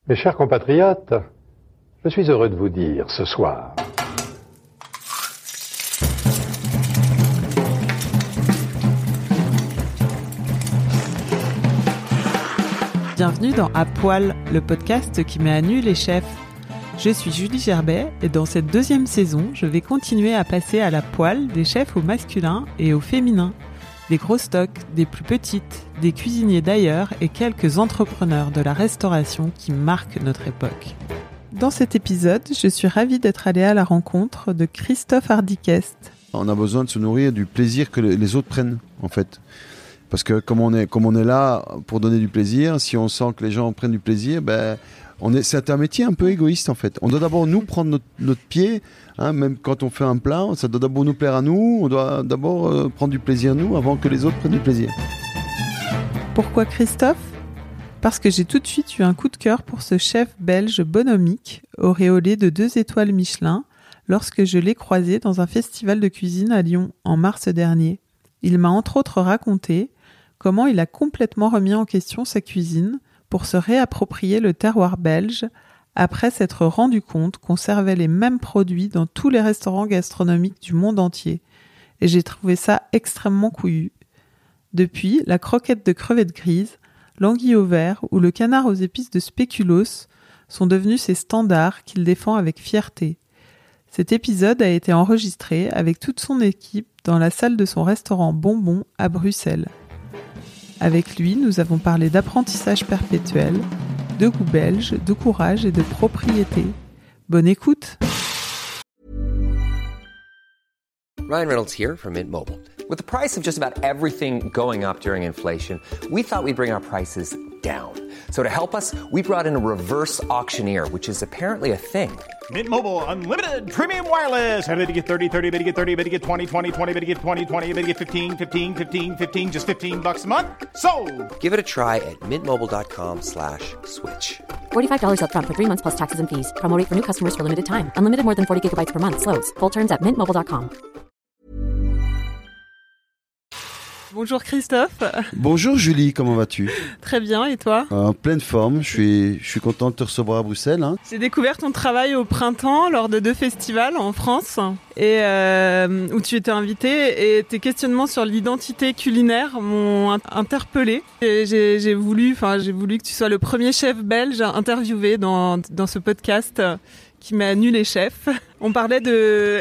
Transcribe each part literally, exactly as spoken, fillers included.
Mes chers compatriotes, je suis heureux de vous dire ce soir Bienvenue dans À Poil, le podcast qui met à nu les chefs. Je suis Julie Gerbet et dans cette deuxième saison, je vais continuer à passer à la poêle des chefs au masculin et au féminin, des gros stocks, des plus petites, des cuisiniers d'ailleurs et quelques entrepreneurs de la restauration qui marquent notre époque. Dans cet épisode, je suis ravie d'être allée à la rencontre de Christophe Hardikest. On a besoin de se nourrir du plaisir que les autres prennent, en fait. Parce que comme on est, comme on est là pour donner du plaisir, si on sent que les gens prennent du plaisir, ben, on est, c'est un métier un peu égoïste en fait. On doit d'abord nous prendre notre, notre pied, hein, même quand on fait un plat, ça doit d'abord nous plaire à nous, on doit d'abord euh, prendre du plaisir nous avant que les autres prennent du plaisir. Pourquoi Christophe ? Parce que j'ai tout de suite eu un coup de cœur pour ce chef belge bonhommique, auréolé de deux étoiles Michelin, lorsque je l'ai croisé dans un festival de cuisine à Lyon en mars dernier. Il m'a entre autres raconté comment il a complètement remis en question sa cuisine pour se réapproprier le terroir belge après s'être rendu compte qu'on servait les mêmes produits dans tous les restaurants gastronomiques du monde entier. Et j'ai trouvé ça extrêmement couillu. Depuis, la croquette de crevettes grises, l'anguille au vert ou le canard aux épices de spéculoos sont devenus ses standards qu'il défend avec fierté. Cet épisode a été enregistré avec toute son équipe dans la salle de son restaurant Bonbon à Bruxelles. Avec lui, nous avons parlé d'apprentissage perpétuel, de goût belge, de courage et de propriété. Bonne écoute! Ryan Reynolds here from Mint Mobile. With the price of just about everything going up during inflation, we thought we'd bring our prices down. So to help us, we brought in a reverse auctioneer, which is apparently a thing. Mint Mobile Unlimited Premium Wireless. How to get thirty, thirty, how to get thirty, how to get twenty, twenty, twenty, how to get twenty, twenty, how to get fifteen, fifteen, fifteen, fifteen, just fifteen bucks a month? Sold! Give it a try at mintmobile.com slash switch. forty-five dollars up front for three months plus taxes and fees. Promo rate for new customers for limited time. Unlimited more than forty gigabytes per month. Slows full terms at mint mobile dot com. Bonjour Christophe. Bonjour Julie, comment vas-tu ? Très bien, et toi ? En pleine forme, je suis, je suis content de te recevoir à Bruxelles. Hein. J'ai découvert ton travail au printemps lors de deux festivals en France et euh, où tu étais invité et tes questionnements sur l'identité culinaire m'ont interpellée. Et j'ai, j'ai voulu, enfin j'ai voulu que tu sois le premier chef belge interviewé dans dans ce podcast qui met à nu les chefs. On parlait de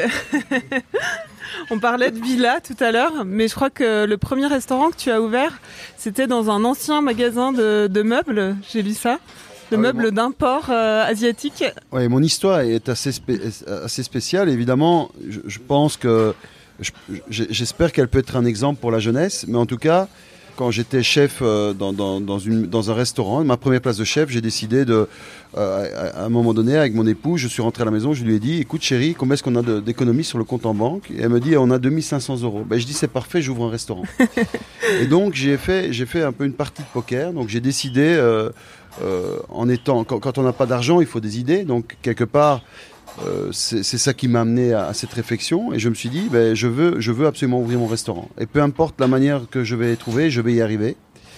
On parlait de villa tout à l'heure, mais je crois que le premier restaurant que tu as ouvert, c'était dans un ancien magasin de, de meubles, j'ai lu ça, de ah meubles oui, bon. d'import euh, asiatique. Oui, mon histoire est assez, spé- assez spéciale, évidemment, je, je pense que, je, j'espère qu'elle peut être un exemple pour la jeunesse, mais en tout cas, quand j'étais chef dans, dans, dans, une, dans un restaurant, ma première place de chef, j'ai décidé de, euh, à un moment donné, avec mon épouse, je suis rentré à la maison, je lui ai dit, écoute chérie, combien est-ce qu'on a de, d'économies sur le compte en banque ? Et elle me dit, on a deux mille cinq cents euros. Ben, je dis, c'est parfait, j'ouvre un restaurant. Et donc, j'ai fait, j'ai fait un peu une partie de poker. Donc, j'ai décidé, euh, euh, en étant, quand, quand on n'a pas d'argent, il faut des idées. Donc, quelque part, Euh, c'est, c'est ça qui m'a amené à, à cette réflexion et je me suis dit ben, je, veux, je veux absolument ouvrir mon restaurant et peu importe la manière que je vais trouver, je vais y arriver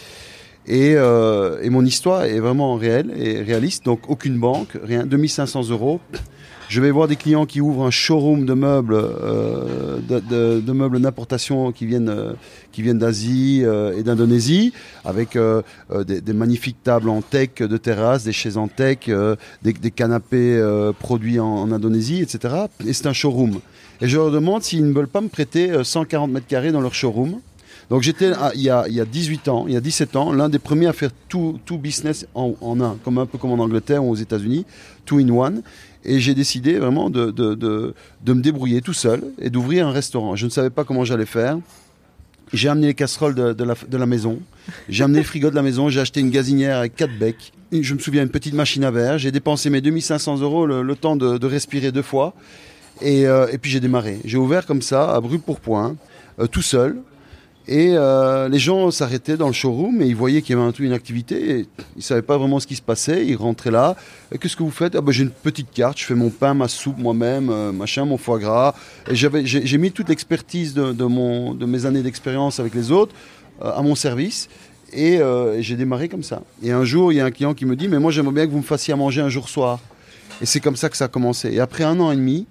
et, euh, et mon histoire est vraiment réelle et réaliste, donc aucune banque, rien, deux mille cinq cents euros. Je vais voir des clients qui ouvrent un showroom de meubles, euh, de, de, de meubles d'importation qui viennent, euh, qui viennent d'Asie euh, et d'Indonésie, avec euh, euh, des, des magnifiques tables en teck de terrasse, des chaises en teck, euh, des, des canapés euh, produits en, en Indonésie, et cetera. Et c'est un showroom. Et je leur demande s'ils ne veulent pas me prêter cent quarante mètres carrés dans leur showroom. Donc j'étais, ah, il, y a, il y a dix-huit ans, il y a dix-sept ans, l'un des premiers à faire tout, tout business en, en un, comme un peu comme en Angleterre ou aux États-Unis, two in one. Et j'ai décidé vraiment de, de, de, de me débrouiller tout seul et d'ouvrir un restaurant. Je ne savais pas comment j'allais faire. J'ai amené les casseroles de, de, la, de la maison. J'ai amené le frigo de la maison. J'ai acheté une gazinière avec quatre becs. Je me souviens, une petite machine à verre. J'ai dépensé mes deux mille cinq cents euros, le, le temps de, de respirer deux fois. Et, euh, et puis j'ai démarré. J'ai ouvert comme ça, à brûle-pourpoint, euh, tout seul. Et euh, les gens s'arrêtaient dans le showroom et ils voyaient qu'il y avait un, une activité. Et ils ne savaient pas vraiment ce qui se passait. Ils rentraient là. Et qu'est-ce que vous faites ? Ah ben, j'ai une petite carte. Je fais mon pain, ma soupe moi-même, euh, machin, mon foie gras. Et j'avais, j'ai, j'ai mis toute l'expertise de, de, mon, de mes années d'expérience avec les autres euh, à mon service. Et, euh, et j'ai démarré comme ça. Et un jour, il y a un client qui me dit « Mais moi, j'aimerais bien que vous me fassiez à manger un jour soir. » Et c'est comme ça que ça a commencé. Et après un an et demi,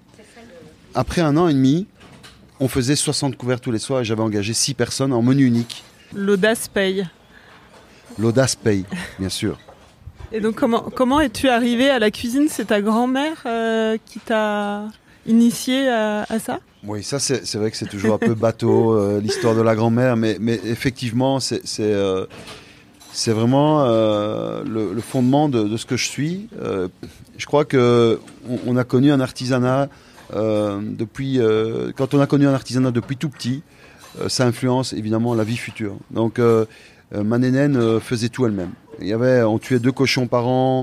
après un an et demi, on faisait soixante couverts tous les soirs et j'avais engagé six personnes en menu unique. L'audace paye. L'audace paye, bien sûr. Et donc, comment, comment es-tu arrivé à la cuisine ? C'est ta grand-mère euh, qui t'a initié à, à ça ? Oui, ça, c'est, c'est vrai que c'est toujours un peu bateau, euh, l'histoire de la grand-mère, mais, mais effectivement, c'est, c'est, euh, c'est vraiment euh, le, le fondement de, de ce que je suis. Euh, je crois qu'on on a connu un artisanat euh, depuis... Euh, quand on a connu un artisanat depuis tout petit, euh, ça influence évidemment la vie future. Donc, euh, euh, ma nénène euh, faisait tout elle-même. Il y avait, on tuait deux cochons par an.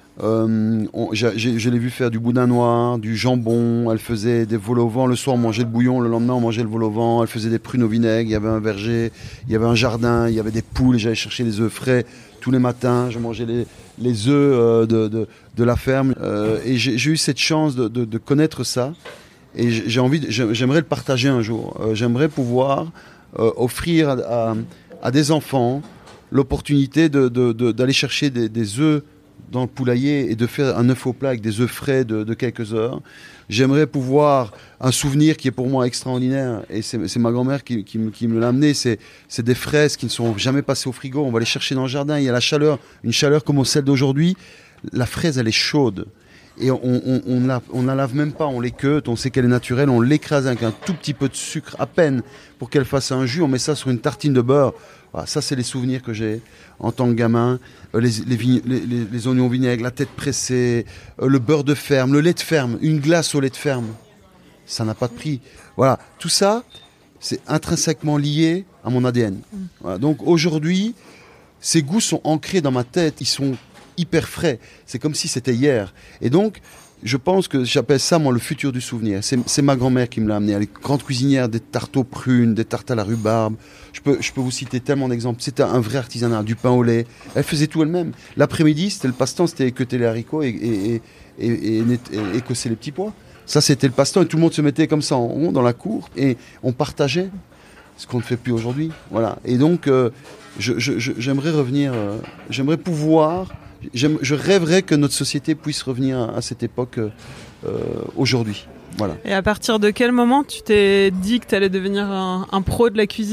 Euh, on, j'ai, je l'ai vu faire du boudin noir, du jambon. Elle faisait des vols au vent. Le soir, on mangeait le bouillon. Le lendemain, on mangeait le vol au vent. Elle faisait des prunes au vinaigre. Il y avait un verger, il y avait un jardin, il y avait des poules. J'allais chercher les œufs frais tous les matins. Je mangeais les, les œufs euh, de, de, de la ferme. Euh, et j'ai, j'ai eu cette chance de, de, de connaître ça. Et j'ai envie, de, j'aimerais le partager un jour. Euh, j'aimerais pouvoir euh, offrir à, à, à des enfants l'opportunité de, de, de, d'aller chercher des, des œufs dans le poulailler et de faire un œuf au plat avec des œufs frais de, de quelques heures. J'aimerais pouvoir, un souvenir qui est pour moi extraordinaire, et c'est, c'est ma grand-mère qui, qui, qui me l'a amené, c'est, c'est des fraises qui ne sont jamais passées au frigo. On va les chercher dans le jardin, il y a la chaleur, une chaleur comme celle d'aujourd'hui. La fraise, elle est chaude. Et on, on, on, la, on la lave même pas, on l'équeute, on sait qu'elle est naturelle, on l'écrase avec un tout petit peu de sucre à peine pour qu'elle fasse un jus, on met ça sur une tartine de beurre. Voilà, ça c'est les souvenirs que j'ai en tant que gamin. Euh, les, les, les, les, les oignons vinaigres, la tête pressée, euh, le beurre de ferme, le lait de ferme, une glace au lait de ferme. Ça n'a pas de prix. Voilà, tout ça, c'est intrinsèquement lié à mon A D N. Mmh. Voilà, donc aujourd'hui, ces goûts sont ancrés dans ma tête, ils sont hyper frais. C'est comme si c'était hier. Et donc, je pense que j'appelle ça, moi, le futur du souvenir. C'est, c'est ma grand-mère qui me l'a amené. Elle est grande cuisinière, des tartes aux prunes, des tartes à la rhubarbe. Je peux, je peux vous citer tellement d'exemples. C'était un vrai artisanat, du pain au lait. Elle faisait tout elle-même. L'après-midi, c'était le passe-temps, c'était équeuter les haricots et, et, et, et, et, et écosser les petits pois. Ça, c'était le passe-temps. Et tout le monde se mettait comme ça en rond dans la cour et on partageait. Ce qu'on ne fait plus aujourd'hui. Voilà. Et donc, euh, je, je, je, j'aimerais revenir, euh, j'aimerais pouvoir... J'aime, je rêverais que notre société puisse revenir à, à cette époque euh, aujourd'hui. Voilà. Et à partir de quel moment tu t'es dit que tu allais devenir un, un pro de la cuisine ?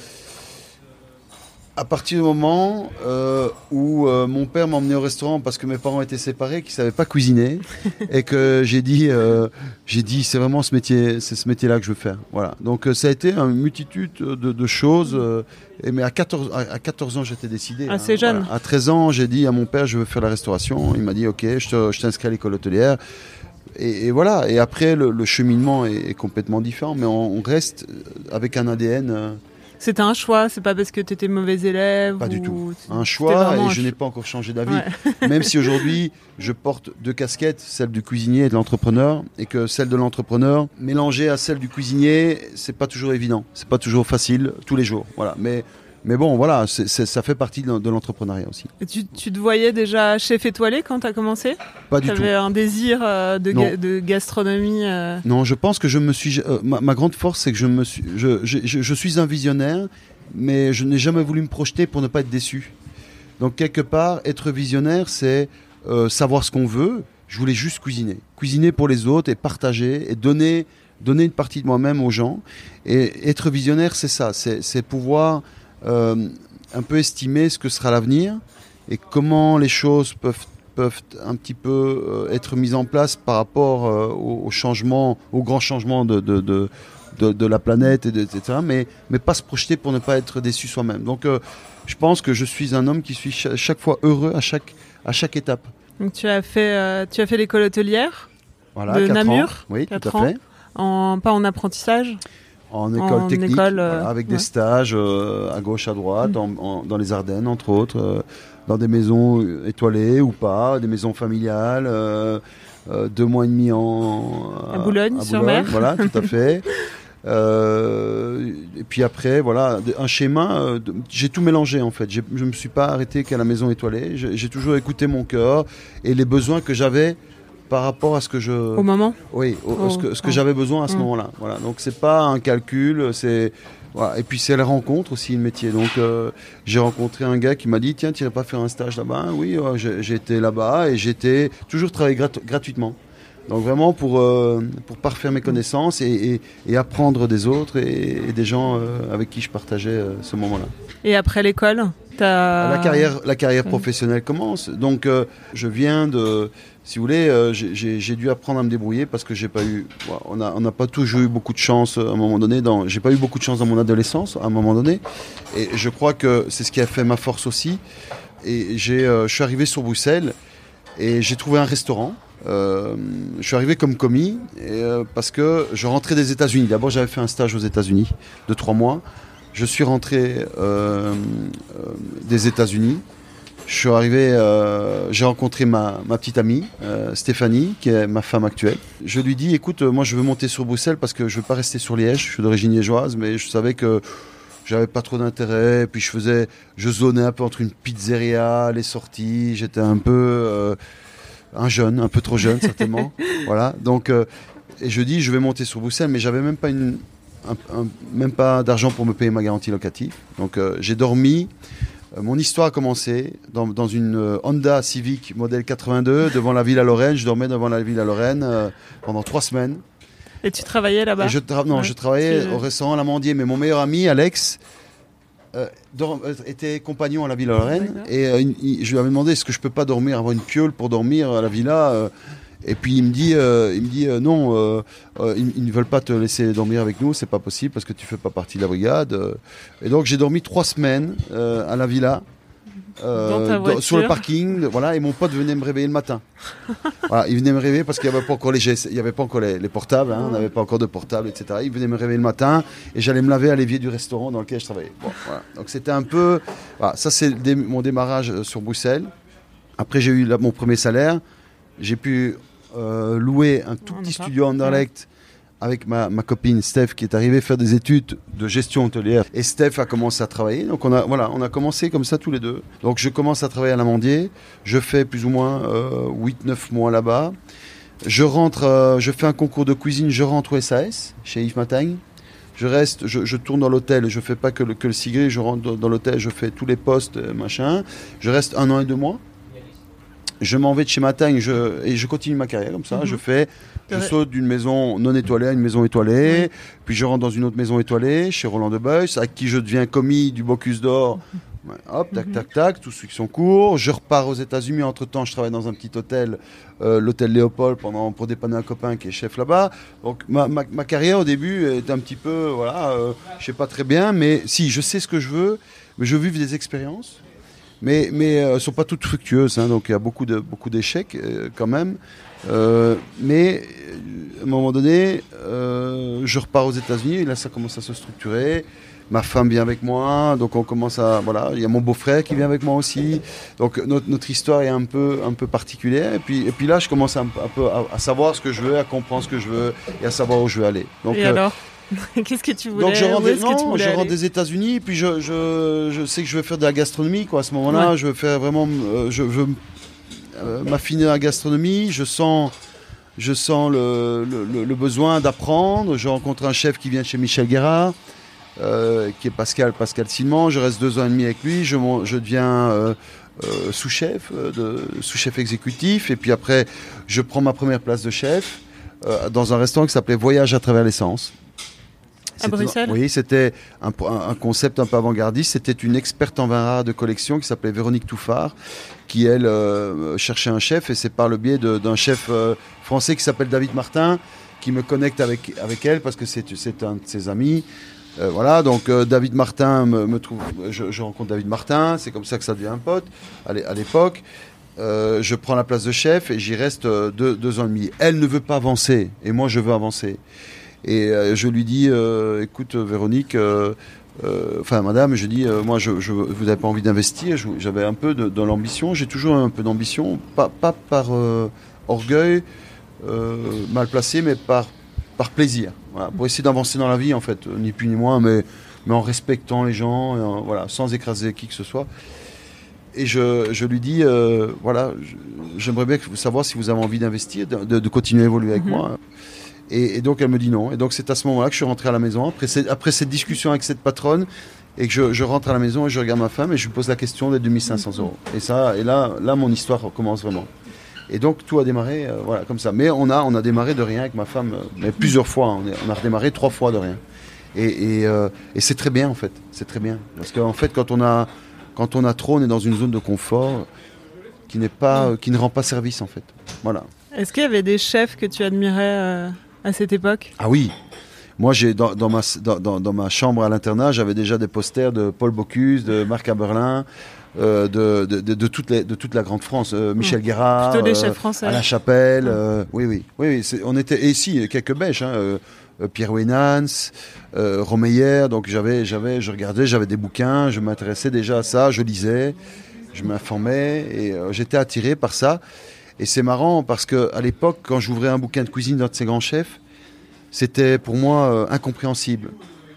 À partir du moment euh, où euh, mon père m'emmenait au restaurant parce que mes parents étaient séparés, qu'ils ne savaient pas cuisiner, et que j'ai dit, euh, j'ai dit c'est vraiment ce métier, c'est ce métier-là que je veux faire. Voilà. Donc euh, ça a été une multitude de, de choses. Euh, et, mais à quatorze, à, à quatorze ans, j'étais décidé. Assez hein, jeune. Voilà. À treize ans, j'ai dit à mon père, je veux faire la restauration. Il m'a dit, ok, je, te, je t'inscris à l'école hôtelière. Et, et voilà. Et après, le, le cheminement est, est complètement différent, mais on, on reste avec un A D N. Euh, C'était un choix, c'est pas parce que tu étais mauvais élève. Pas ou... du tout. Un choix, et je n'ai pas encore changé d'avis. Ouais. Même si aujourd'hui, je porte deux casquettes, celle du cuisinier et de l'entrepreneur, et que celle de l'entrepreneur, mélangée à celle du cuisinier, c'est pas toujours évident. C'est pas toujours facile, tous les jours. Voilà. Mais, mais bon, voilà, c'est, c'est, ça fait partie de, de l'entrepreneuriat aussi. Et tu, tu te voyais déjà chef étoilé quand tu as commencé ? Pas du tout. Tu avais un désir euh, de, ga- de gastronomie euh... Non, je pense que je me suis... Euh, ma, ma grande force, c'est que je, me suis, je, je, je, je suis un visionnaire, mais je n'ai jamais voulu me projeter pour ne pas être déçu. Donc, quelque part, être visionnaire, c'est euh, savoir ce qu'on veut. Je voulais juste cuisiner. Cuisiner pour les autres et partager et donner, donner une partie de moi-même aux gens. Et être visionnaire, c'est ça. C'est, c'est pouvoir... Euh, un peu estimer ce que sera l'avenir et comment les choses peuvent, peuvent un petit peu euh, être mises en place par rapport euh, aux, aux changements, aux grands changements de, de, de, de, de la planète, et de, et cetera. Mais, mais pas se projeter pour ne pas être déçu soi-même. Donc euh, je pense que je suis un homme qui suis ch- chaque fois heureux à chaque, à chaque étape. Donc tu as fait, euh, tu as fait l'école hôtelière voilà, de Namur, ans. Oui, tout à ans, fait. En, pas en apprentissage En école en technique, école, euh, voilà, avec ouais. des stages euh, à gauche, à droite, mmh. en, en, dans les Ardennes, entre autres, euh, dans des maisons étoilées ou pas, des maisons familiales, euh, euh, deux mois et demi en... À Boulogne-sur-Mer. Voilà, tout à fait. Euh, et puis après, voilà, un schéma, euh, de, j'ai tout mélangé en fait. J'ai, je ne me suis pas arrêté qu'à la maison étoilée. J'ai, j'ai toujours écouté mon cœur et les besoins que j'avais par rapport à ce que je... Au moment ? Oui, au, oh, ce que, ce que oh. j'avais besoin à ce mmh. moment-là. Voilà. Donc c'est pas un calcul, c'est, Voilà. Et puis c'est la rencontre aussi, le métier. Donc euh, j'ai rencontré un gars qui m'a dit tiens, tu irais pas faire un stage là-bas? Oui, ouais, j'ai, j'ai été là-bas et j'étais toujours travaillé grat- gratuitement. Donc vraiment pour, euh, pour parfaire mes connaissances et, et, et apprendre des autres et, et des gens euh, avec qui je partageais euh, ce moment-là. Et après l'école, t'as... La carrière, la carrière professionnelle commence. Donc euh, je viens de... Si vous voulez, euh, j'ai, j'ai, j'ai dû apprendre à me débrouiller parce que j'ai pas eu... On n'a on a pas toujours eu beaucoup de chance à un moment donné. Dans, j'ai pas eu beaucoup de chance dans mon adolescence à un moment donné. Et je crois que c'est ce qui a fait ma force aussi. Et j'ai, euh, je suis arrivé sur Bruxelles et j'ai trouvé un restaurant. Euh, je suis arrivé comme commis et, euh, parce que je rentrais des États-Unis. D'abord, j'avais fait un stage aux États-Unis de trois mois. Je suis rentré euh, euh, des États-Unis. Je suis arrivé, euh, j'ai rencontré ma, ma petite amie, euh, Stéphanie, qui est ma femme actuelle. Je lui dis, écoute, moi je veux monter sur Bruxelles parce que je ne veux pas rester sur Liège. Je suis d'origine liégeoise, mais je savais que j'avais pas trop d'intérêt. Puis je faisais, je zonais un peu entre une pizzeria, les sorties. J'étais un peu euh, un jeune, un peu trop jeune certainement. Voilà. Donc, euh, et je dis, je vais monter sur Bruxelles, mais j'avais même pas une, un, un, même pas d'argent pour me payer ma garantie locative. Donc, euh, j'ai dormi. Euh, mon histoire a commencé dans, dans une euh, Honda Civic modèle quatre-vingt-deux devant la Villa Lorraine. Je dormais devant la Villa Lorraine euh, pendant trois semaines. Et tu travaillais là-bas? Et je tra- Non, ouais. je travaillais tu... au restaurant L'Amandier, mais mon meilleur ami, Alex, euh, dor- était compagnon à la Villa Lorraine. D'accord. Et euh, il, je lui avais demandé est-ce que je peux pas dormir, avoir une piole pour dormir à la Villa euh, Et puis il me dit, euh, il me dit euh, non, euh, euh, ils, ils ne veulent pas te laisser dormir avec nous, c'est pas possible parce que tu fais pas partie de la brigade. Euh. Et donc j'ai dormi trois semaines euh, à la Villa. Euh, dans, sur le parking, voilà, et mon pote venait me réveiller le matin. Voilà, il venait me réveiller parce qu'il n'y avait pas encore les, G S, il y avait pas encore les, les portables, hein, on n'avait pas encore de portables, et cetera. Il venait me réveiller le matin et j'allais me laver à l'évier du restaurant dans lequel je travaillais. Bon, voilà. Donc c'était un peu, voilà, ça c'est dé- mon démarrage sur Bruxelles. Après j'ai eu là, mon premier salaire, j'ai pu euh, louer un tout on petit studio en Anderlecht. Avec ma, ma copine Steph qui est arrivée faire des études de gestion hôtelière. Et Steph a commencé à travailler. Donc on a, voilà, on a commencé comme ça tous les deux. Donc je commence à travailler à l'Amandier. Je fais plus ou moins euh, huit neuf mois là-bas. Je rentre, euh, je fais un concours de cuisine. Je rentre au S A S chez Yves Matagne. Je reste, je, je tourne dans l'hôtel. Je fais pas que le, que le cigré. Je rentre dans, dans l'hôtel. Je fais tous les postes, machin. Je reste un an et deux mois. Je m'en vais de chez Matagne je, et je continue ma carrière comme ça. Mm-hmm. Je fais, je saute d'une maison non étoilée à une maison étoilée, mm-hmm. puis je rentre dans une autre maison étoilée chez Roland de Beuys, avec qui je deviens commis du Bocuse d'Or. Mm-hmm. Ouais, hop, tac, mm-hmm. tac, tac, tout ce qui sont court. Je repars aux États-Unis. Entre temps, je travaille dans un petit hôtel, euh, l'hôtel Léopold, pendant pour dépanner un copain qui est chef là-bas. Donc ma, ma, ma carrière au début est un petit peu, voilà, euh, je sais pas très bien, mais si je sais ce que je veux, mais je veux vivre des expériences. Mais mais elles euh, sont pas toutes fructueuses, hein, donc il y a beaucoup de beaucoup d'échecs euh, quand même. Euh, mais à un moment donné, euh, je repars aux États-Unis et là ça commence à se structurer. Ma femme vient avec moi, donc on commence à voilà. Il y a mon beau-frère qui vient avec moi aussi. Donc notre notre histoire est un peu un peu particulière. Et puis et puis là je commence à, un peu à, à savoir ce que je veux, à comprendre ce que je veux et à savoir où je veux aller. Donc et euh, alors qu'est-ce que tu voulais? Donc je rentre, des, non, je rentre des États-Unis, puis je, je, je sais que je veux faire de la gastronomie, quoi. À ce moment-là, ouais. je veux faire vraiment, euh, je veux euh, m'affiner dans la gastronomie. Je sens, je sens le, le, le besoin d'apprendre. Je rencontre un chef qui vient de chez Michel Guérard, euh, qui est Pascal, Pascal Silman. Je reste deux ans et demi avec lui. Je, je deviens euh, euh, sous-chef, euh, de, sous-chef exécutif, et puis après, je prends ma première place de chef euh, dans un restaurant qui s'appelait Voyage à travers l'essence. À Bruxelles ? Oui, c'était un, un, un concept un peu avant-gardiste. C'était une experte en vin rare de collection qui s'appelait Véronique Touffard, qui, elle, euh, cherchait un chef. Et c'est par le biais de, d'un chef euh, français qui s'appelle David Martin qui me connecte avec, avec elle parce que c'est, c'est un de ses amis. Euh, voilà, donc euh, David Martin me, me trouve... Je, je rencontre David Martin, c'est comme ça que ça devient un pote à l'époque. Euh, je prends la place de chef et j'y reste euh, deux, deux ans et demi. Elle ne veut pas avancer et moi je veux avancer. Et euh, je lui dis, euh, écoute Véronique, euh, euh, enfin madame, je dis, euh, moi je, je, vous n'avez pas envie d'investir, je, j'avais un peu de, de l'ambition, j'ai toujours un peu d'ambition, pas, pas par euh, orgueil euh, mal placé, mais par, par plaisir, voilà, pour essayer d'avancer dans la vie en fait, ni plus ni moins, mais, mais en respectant les gens, et en, voilà, sans écraser qui que ce soit. Et je, je lui dis, euh, voilà, je, j'aimerais bien savoir si vous avez envie d'investir, de, de, de continuer à évoluer avec mm-hmm. moi. Et, et donc elle me dit non. Et donc c'est à ce moment-là que je suis rentré à la maison, après, c'est, après cette discussion avec cette patronne, et que je, je rentre à la maison et je regarde ma femme et je lui pose la question des deux mille cinq cents euros. Et, ça, et là, là, mon histoire recommence vraiment. Et donc tout a démarré euh, voilà, comme ça. Mais on a, on a démarré de rien avec ma femme, euh, mais plusieurs fois. On, est, on a redémarré trois fois de rien. Et, et, euh, et c'est très bien en fait. C'est très bien. Parce qu'en fait, quand on, a, quand on a trop, on est dans une zone de confort qui, n'est pas, euh, qui ne rend pas service en fait. Voilà. Est-ce qu'il y avait des chefs que tu admirais euh, à cette époque ? Ah oui. Moi, j'ai, dans, dans, ma, dans, dans ma chambre à l'internat, j'avais déjà des posters de Paul Bocuse, de Marc Aberlin, euh, de, de, de, de, toute les, de toute la grande France. Euh, Michel mmh. Guérard, plutôt des chefs français. Alain Chapelle. Mmh. Euh, oui, oui. oui, oui c'est, on était, et ici, quelques Belges, hein, euh, Pierre Wynans, euh, Romeyer. Donc, j'avais, j'avais, je regardais, j'avais des bouquins, je m'intéressais déjà à ça, je lisais, je m'informais et euh, j'étais attiré par ça. Et c'est marrant parce qu'à l'époque, quand j'ouvrais un bouquin de cuisine d'un de ces grands chefs, c'était pour moi euh, incompréhensible.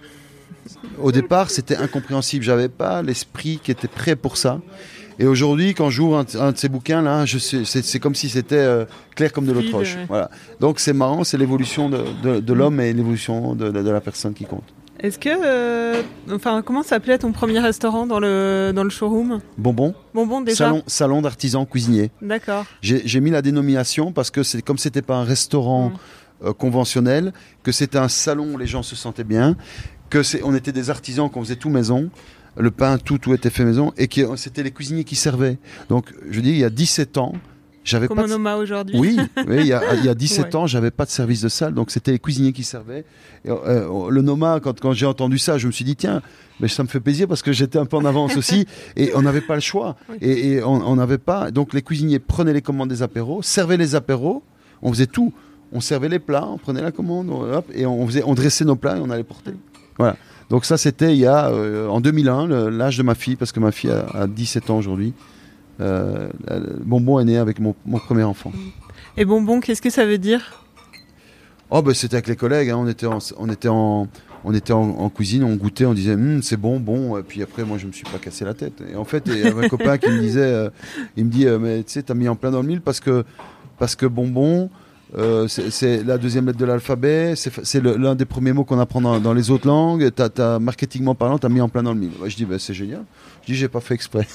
Au départ, c'était incompréhensible. J'avais pas l'esprit qui était prêt pour ça. Et aujourd'hui, quand j'ouvre un, un de ces bouquins, là, je sais, c'est, c'est comme si c'était euh, clair comme de l'eau de roche. Ouais. Voilà. Donc c'est marrant, c'est l'évolution de, de, de l'homme et l'évolution de, de, de la personne qui compte. Est-ce que, euh, enfin, comment s'appelait ton premier restaurant dans le dans le showroom ? Bonbon. Bonbon déjà. Salon, salon d'artisan cuisinier. D'accord. J'ai, j'ai mis la dénomination parce que c'est comme c'était pas un restaurant. Mmh. Euh, conventionnel, que c'était un salon où les gens se sentaient bien, que c'est, on était des artisans, qu'on faisait tout maison, le pain, tout, tout était fait maison, et que c'était les cuisiniers qui servaient. Donc, je dis, il y a dix-sept ans, j'avais Comme pas... Comme de... Noma aujourd'hui. Oui, oui il, y a, il y a dix-sept ouais. ans, j'avais pas de service de salle, donc c'était les cuisiniers qui servaient. Et, euh, le Noma, quand, quand j'ai entendu ça, je me suis dit, tiens, mais ça me fait plaisir parce que j'étais un peu en avance aussi, et on n'avait pas le choix. Oui. Et, et on n'avait pas... Donc, les cuisiniers prenaient les commandes des apéros, servaient les apéros, on faisait tout. On servait les plats, on prenait la commande, hop, et on, faisait, on dressait nos plats et on allait porter. Voilà. Donc ça, c'était il y a, euh, en deux mille un, le, l'âge de ma fille, parce que ma fille a, a dix-sept ans aujourd'hui. Euh, Bonbon est né avec mon, mon premier enfant. Et Bonbon, qu'est-ce que ça veut dire ? Oh, ben, c'était avec les collègues, hein, on était, en, on était, en, on était en, en cuisine, on goûtait, on disait hm, c'est bon, bon, et puis après, moi, je me suis pas cassé la tête. Et en fait, il y avait un copain qui me disait, euh, il me dit, euh, mais tu sais, t'as mis en plein dans le mille parce que, parce que Bonbon... Euh, c'est, c'est la deuxième lettre de l'alphabet, c'est, c'est le, l'un des premiers mots qu'on apprend dans, dans les autres langues. T'as, t'as, marketingment parlant, t'as mis en plein dans le mille. Ouais, je dis, bah, c'est génial. Je dis, j'ai pas fait exprès.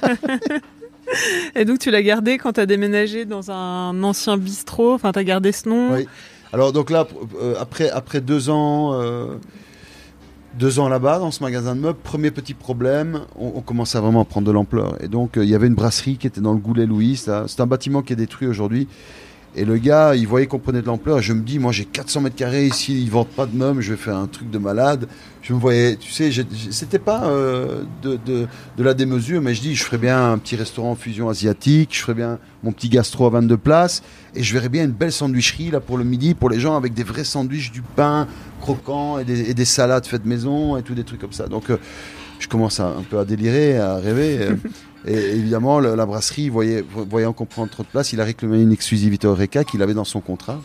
Et donc, tu l'as gardé quand t'as déménagé dans un ancien bistrot. Enfin, t'as gardé ce nom. Oui. Alors, donc là, euh, après, après deux ans, euh, deux ans là-bas, dans ce magasin de meubles, premier petit problème, on, on commençait à vraiment prendre de l'ampleur. Et donc, euh, il y avait une brasserie qui était dans le Goulet-Louis. C'est un, c'est un bâtiment qui est détruit aujourd'hui. Et le gars, il voyait qu'on prenait de l'ampleur. Et je me dis, moi, j'ai quatre cents mètres carrés ici, ils ne vendent pas de meubles, je vais faire un truc de malade. Je me voyais, tu sais, j'ai, c'était pas euh, de, de, de la démesure, mais je dis, je ferais bien un petit restaurant fusion asiatique, je ferais bien mon petit gastro à vingt-deux places, et je verrais bien une belle sandwicherie là pour le midi, pour les gens, avec des vrais sandwichs, du pain croquant et des, et des salades faites maison et tout, des trucs comme ça. Donc, euh, je commence à, un peu à délirer, à rêver. Euh, Et évidemment, le, la brasserie, voyait, voyant qu'on prend trop de place, il a réclamé une exclusivité Horeca qu'il avait dans son contrat.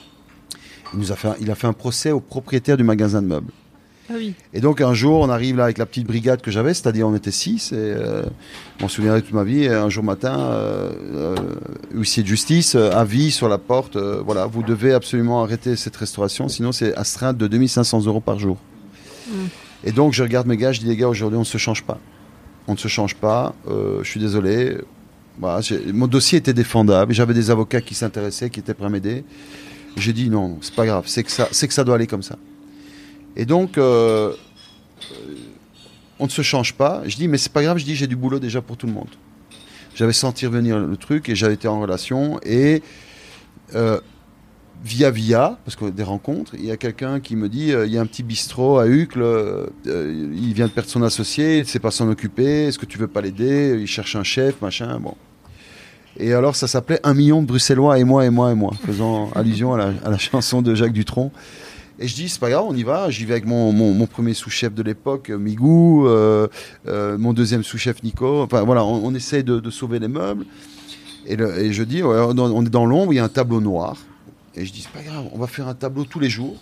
Il, nous a fait un, il a fait un procès au propriétaire du magasin de meubles. Ah oui. Et donc un jour, on arrive là avec la petite brigade que j'avais, c'est-à-dire on était six, et euh, je m'en souviendrai toute ma vie. Et un jour matin, euh, euh, huissier de justice, euh, avis sur la porte, euh, voilà, vous devez absolument arrêter cette restauration, sinon c'est astreinte de deux mille cinq cents euros par jour. Mm. Et donc je regarde mes gars, je dis les gars, aujourd'hui on ne se change pas. On ne se change pas, euh, je suis désolé. Voilà, mon dossier était défendable, j'avais des avocats qui s'intéressaient, qui étaient prêts à m'aider. J'ai dit non, c'est pas grave, c'est que ça, c'est que ça doit aller comme ça. Et donc, euh, on ne se change pas. Je dis mais c'est pas grave, je dis j'ai du boulot déjà pour tout le monde. J'avais senti revenir le truc et j'avais été en relation et euh, via via, parce que des rencontres, il y a quelqu'un qui me dit euh, il y a un petit bistrot à Uccle, euh, il vient de perdre son associé, il ne sait pas s'en occuper, est-ce que tu veux pas l'aider, il cherche un chef, machin, bon. Et alors ça s'appelait Un million de Bruxellois et moi, et moi, et moi, faisant allusion à la, à la chanson de Jacques Dutronc. Et je dis, c'est pas grave, on y va. J'y vais avec mon, mon, mon premier sous-chef de l'époque, Migou, euh, euh, mon deuxième sous-chef, Nico. Enfin voilà, on, on essaye de, de sauver les meubles. Et, le, et je dis, ouais, on est dans l'ombre, il y a un tableau noir. Et je dis, c'est pas grave, on va faire un tableau tous les jours.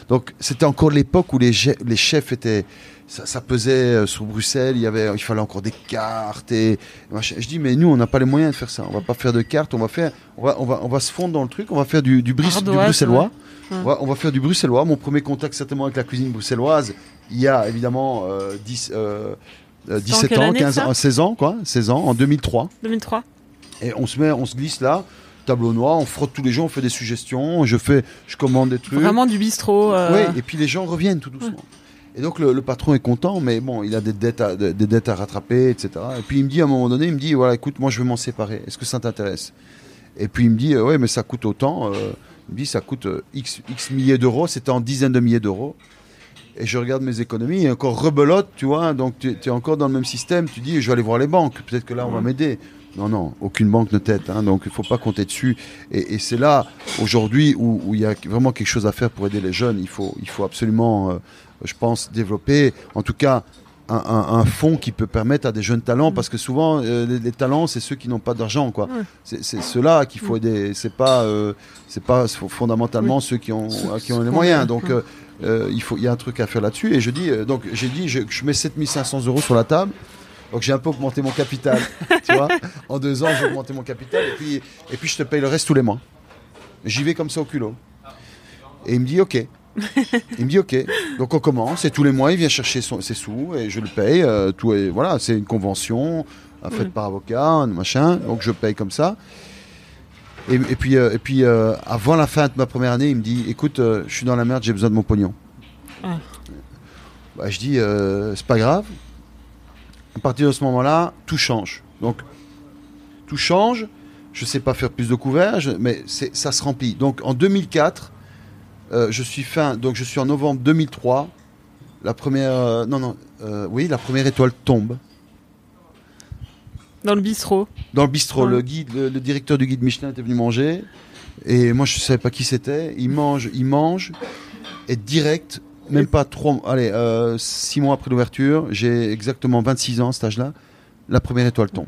Donc c'était encore l'époque où les, ge- les chefs étaient, ça, ça pesait sur Bruxelles, il y avait, il fallait encore des cartes et machin. Je dis mais nous on n'a pas les moyens de faire ça, on va pas faire de cartes, on va faire, on va, on va, on va se fondre dans le truc, on va faire du, du, bris, du bruxellois. Ouais. On, va, on va faire du bruxellois. Mon premier contact certainement avec la cuisine bruxelloise, il y a évidemment euh, dix, euh, dix-sept ans, quinze ans, seize ans quoi, seize ans, en deux mille trois. deux mille trois. Et on se met, on se glisse là. Tableau noir, on frotte tous les jours, on fait des suggestions, je fais, je commande des trucs. Vraiment du bistrot. Euh... Oui, et puis les gens reviennent tout doucement. Ouais. Et donc le, le patron est content, mais bon, il a des dettes, à, des dettes à rattraper, et cetera. Et puis il me dit à un moment donné, il me dit, voilà, écoute, moi je veux m'en séparer. Est-ce que ça t'intéresse ? Et puis il me dit, euh, ouais, mais ça coûte autant. Euh, il me dit, ça coûte euh, X, X milliers d'euros. C'était en dizaines de milliers d'euros. Et je regarde mes économies, et encore rebelote, tu vois. Donc tu es encore dans le même système. Tu dis, je vais aller voir les banques. Peut-être que là, on va m'aider. Non, non, aucune banque ne t'aide, hein, donc il ne faut pas compter dessus. Et, et c'est là, aujourd'hui, où, où il y a vraiment quelque chose à faire pour aider les jeunes. Il faut, il faut absolument, euh, je pense, développer, en tout cas, un, un, un fonds qui peut permettre à des jeunes talents, mmh. parce que souvent, euh, les, les talents, c'est ceux qui n'ont pas d'argent, quoi. Mmh. C'est, c'est ceux-là qu'il faut aider. C'est pas, euh, c'est pas fondamentalement oui. ceux qui ont, qui ont les moyens. Donc, euh, euh, il faut, il y a un truc à faire là-dessus. Et je dis, euh, donc, j'ai dit, je, je mets sept mille cinq cents euros sur la table. Donc j'ai un peu augmenté mon capital, tu vois. En deux ans, j'ai augmenté mon capital et puis, et puis je te paye le reste tous les mois. J'y vais comme ça au culot. Et il me dit OK. Il me dit OK. Donc on commence et tous les mois, il vient chercher son, ses sous et je le paye. Euh, tout est, voilà, c'est une convention faite mmh. par avocat, un machin. Donc je paye comme ça. Et, et puis, euh, et puis euh, avant la fin de ma première année, il me dit écoute, euh, je suis dans la merde, j'ai besoin de mon pognon. Mmh. Bah, je dis euh, c'est pas grave. À partir de ce moment-là, tout change. Donc, tout change. Je ne sais pas faire plus de couverts, je, mais c'est, ça se remplit. Donc, en deux mille quatre, euh, je suis fin. Donc, je suis en novembre deux mille trois. La première, euh, non, non, euh, oui, la première étoile tombe. Dans le bistrot. Dans le bistrot, ouais. le guide, le, le directeur du guide Michelin était venu manger, et moi je ne savais pas qui c'était. Il mange, il mange, et direct. Même pas trois, allez, euh, six mois après l'ouverture, j'ai exactement vingt-six ans à cet âge-là, la première étoile tombe.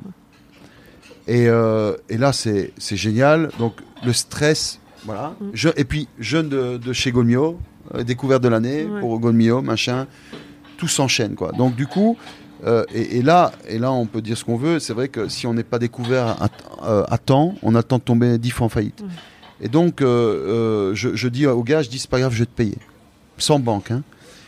Et, euh, et là, c'est, c'est génial. Donc, le stress, voilà. Je, et puis, jeune de, de chez Gaulmio, euh, découverte de l'année ouais. pour Gaulmio, machin, tout s'enchaîne, quoi. Donc, du coup, euh, et, et, là, et là, on peut dire ce qu'on veut. C'est vrai que si on n'est pas découvert à, à, à temps, on a le temps de tomber dix fois en faillite. Ouais. Et donc, euh, euh, je, je dis au gars, je dis, c'est pas grave, je vais te payer. Sans banque, hein.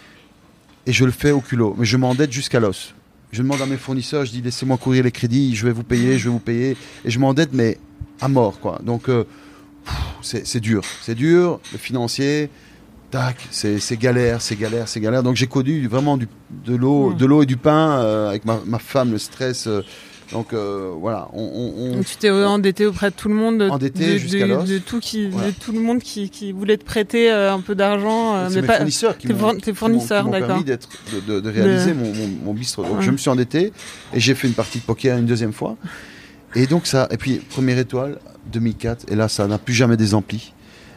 Et je le fais au culot, mais je m'endette jusqu'à l'os. Je demande à mes fournisseurs, je dis laissez-moi courir les crédits, je vais vous payer, je vais vous payer, et je m'endette mais à mort, quoi. Donc euh, pff, c'est, c'est dur, c'est dur, le financier, tac, c'est, c'est galère, c'est galère, c'est galère. Donc j'ai connu vraiment du, de l'eau, mmh. de l'eau et du pain euh, avec ma, ma femme, le stress. Euh, Donc euh, voilà, on, on, on... Donc tu t'es endetté auprès de tout le monde, de, endetté de, jusqu'à de, l'os. de tout qui, voilà. de tout le monde qui, qui voulait te prêter euh, un peu d'argent, euh, c'est mais mes pas fournisseurs qui tes, m'ont, tes fournisseurs, qui m'ont, qui m'ont d'accord. permis d'être, de, de, de réaliser de... mon, mon, mon bistrot. Donc ouais. je me suis endetté et j'ai fait une partie de poker une deuxième fois. Et donc ça, et puis première étoile, deux mille quatre, et là ça n'a plus jamais désempli.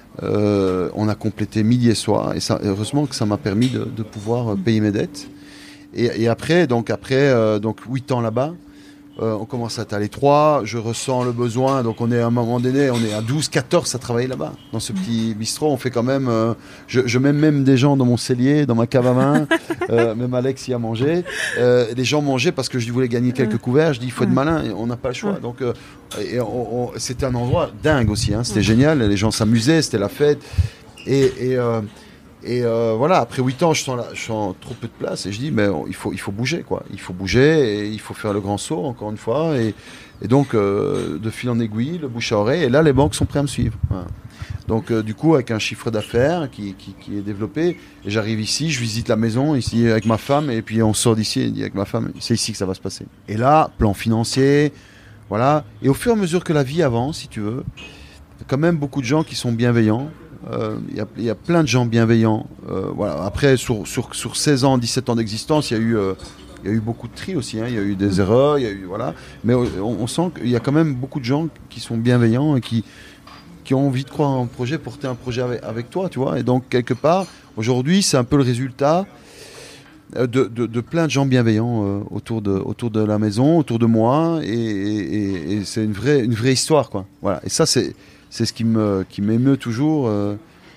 Euh, on a complété midi et soir, et ça, heureusement que ça m'a permis de, de pouvoir payer mes dettes. Et, et après, donc après, euh, donc huit ans là-bas. Euh, on commence à être à l'étroit, je ressens le besoin, donc on est à un moment donné, on est à douze, quatorze à travailler là-bas, dans ce petit bistrot, on fait quand même, euh, je, je mets même des gens dans mon cellier, dans ma cave à vin, euh, même Alex y a mangé, euh, les gens mangeaient parce que je voulais gagner quelques couverts, je dis il faut être malin, et on n'a pas le choix, donc euh, et on, on, c'était un endroit dingue aussi, hein, c'était génial, les gens s'amusaient, c'était la fête, et... et euh, Et euh, voilà, après huit ans, je sens, là, je sens trop peu de place et je dis, mais on, il, faut, il faut bouger, quoi. Il faut bouger et il faut faire le grand saut, encore une fois. Et, et donc, euh, de fil en aiguille, le bouche à oreille. Et là, les banques sont prêtes à me suivre. Voilà. Donc, euh, du coup, avec un chiffre d'affaires qui, qui, qui est développé, et j'arrive ici, je visite la maison ici avec ma femme, et puis on sort d'ici et dit avec ma femme, c'est ici que ça va se passer. Et là, plan financier, voilà. Et au fur et à mesure que la vie avance, si tu veux, il y a quand même beaucoup de gens qui sont bienveillants. Il euh, y, y a plein de gens bienveillants. Euh, voilà. Après, sur, sur, sur seize ans, dix-sept ans d'existence, il y a eu, euh, y a eu beaucoup de tri aussi. Il hein. y a eu des erreurs, y a eu, voilà. Mais on, on sent qu'il y a quand même beaucoup de gens qui sont bienveillants et qui, qui ont envie de croire en un projet, porter un projet avec, avec toi, tu vois. Et donc, quelque part, aujourd'hui, c'est un peu le résultat de, de, de plein de gens bienveillants euh, autour, de, autour de la maison, autour de moi. Et, et, et c'est une vraie, une vraie histoire, quoi. Voilà. Et ça, c'est... C'est ce qui, me, qui m'émeut toujours, euh,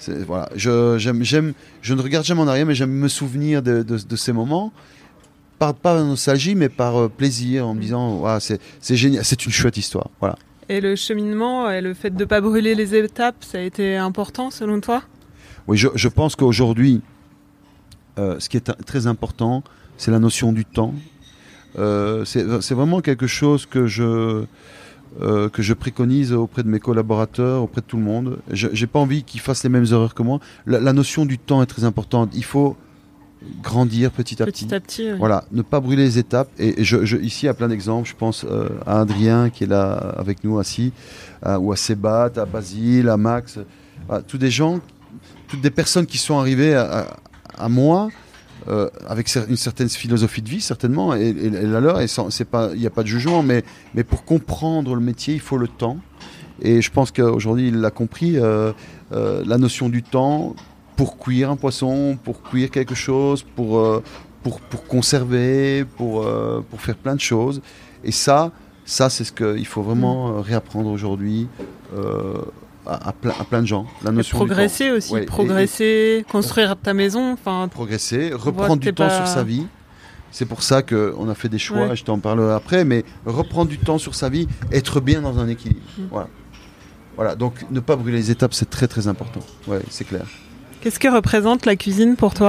C'est, voilà. Je, j'aime, j'aime, je ne regarde jamais en arrière, mais j'aime me souvenir de, de, de ces moments. Par, pas par nostalgie, mais par euh, plaisir, en me disant, ouais, c'est, c'est génial, c'est une chouette histoire. Voilà. Et le cheminement et le fait de ne pas brûler les étapes, ça a été important selon toi ? Oui, je, je pense qu'aujourd'hui, euh, ce qui est t- très important, c'est la notion du temps. Euh, c'est, c'est vraiment quelque chose que je, euh, que je préconise auprès de mes collaborateurs, auprès de tout le monde. Je n'ai pas envie qu'ils fassent les mêmes erreurs que moi. La, la notion du temps est très importante. Il faut grandir petit à petit. Petit à petit, oui. Voilà, ne pas brûler les étapes. Et, et je, je, ici, il y a plein d'exemples. Je pense euh, à Adrien qui est là avec nous assis, euh, ou à Sébat, à Basile, à Max. À tous des gens, toutes des personnes qui sont arrivées à, à, à moi euh, avec une certaine philosophie de vie, certainement, et, et, et la leur, il n'y a pas de jugement, mais, mais pour comprendre le métier, il faut le temps. Et je pense qu'aujourd'hui, il l'a compris, euh, euh, la notion du temps pour cuire un poisson, pour cuire quelque chose, pour, euh, pour, pour conserver, pour, euh, pour faire plein de choses. Et ça, ça c'est ce qu'il faut vraiment euh, réapprendre aujourd'hui euh, à, à, plein, à plein de gens. La notion progresser du temps. aussi, Ouais, progresser, et, et, construire ta maison. Progresser, reprendre du temps pas... sur sa vie. C'est pour ça qu'on a fait des choix, ouais. je t'en parlerai après, mais reprendre du temps sur sa vie, être bien dans un équilibre. Mmh. Voilà. Voilà, donc ne pas brûler les étapes, c'est très très important. Ouais, c'est clair. Qu'est-ce que représente la cuisine pour toi ?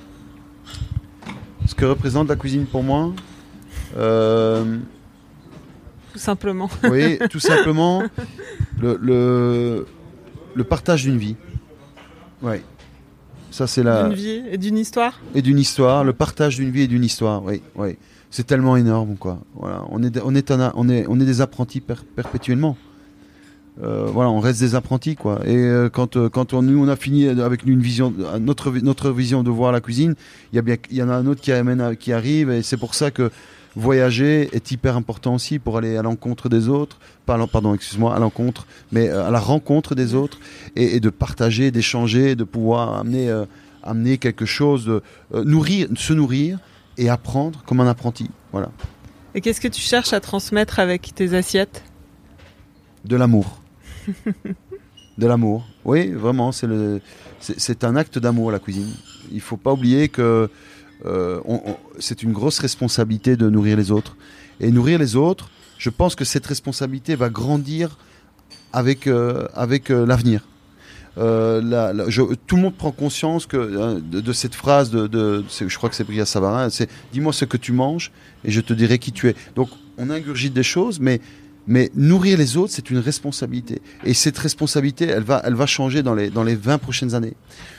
Ce que représente la cuisine pour moi euh... Tout simplement. Oui, tout simplement le, le, le partage d'une vie. Ouais. Ça, c'est la... D'une vie et d'une histoire ? Et d'une histoire, le partage d'une vie et d'une histoire, oui. oui. C'est tellement énorme, quoi. Voilà. On, est, on, est un, on, est, on est des apprentis per, perpétuellement. Euh, voilà, on reste des apprentis, quoi. Et euh, quand, euh, quand on, nous on a fini avec une vision, notre, notre vision de voir la cuisine, il y a bien, il y en a un autre qui, amène, qui arrive, et c'est pour ça que voyager est hyper important aussi pour aller à l'encontre des autres, pas, pardon, excuse-moi, à l'encontre, mais euh, à la rencontre des autres, et, et de partager, d'échanger, de pouvoir amener, euh, amener quelque chose, de, euh, nourrir, se nourrir et apprendre comme un apprenti. Voilà. Et qu'est-ce que tu cherches à transmettre avec tes assiettes ? De l'amour. De l'amour. Oui, vraiment, c'est, le, c'est, c'est un acte d'amour, la cuisine. Il ne faut pas oublier que euh, on, on, c'est une grosse responsabilité de nourrir les autres. Et nourrir les autres, je pense que cette responsabilité va grandir avec, euh, avec euh, l'avenir. Euh, la, la, je, tout le monde prend conscience que, hein, de, de cette phrase, de, de, je crois que c'est Bria Savarin, c'est « dis-moi ce que tu manges et je te dirai qui tu es ». Donc, on ingurgite des choses, mais Mais nourrir les autres, c'est une responsabilité. Et cette responsabilité, elle va, elle va changer dans les, dans les vingt prochaines années.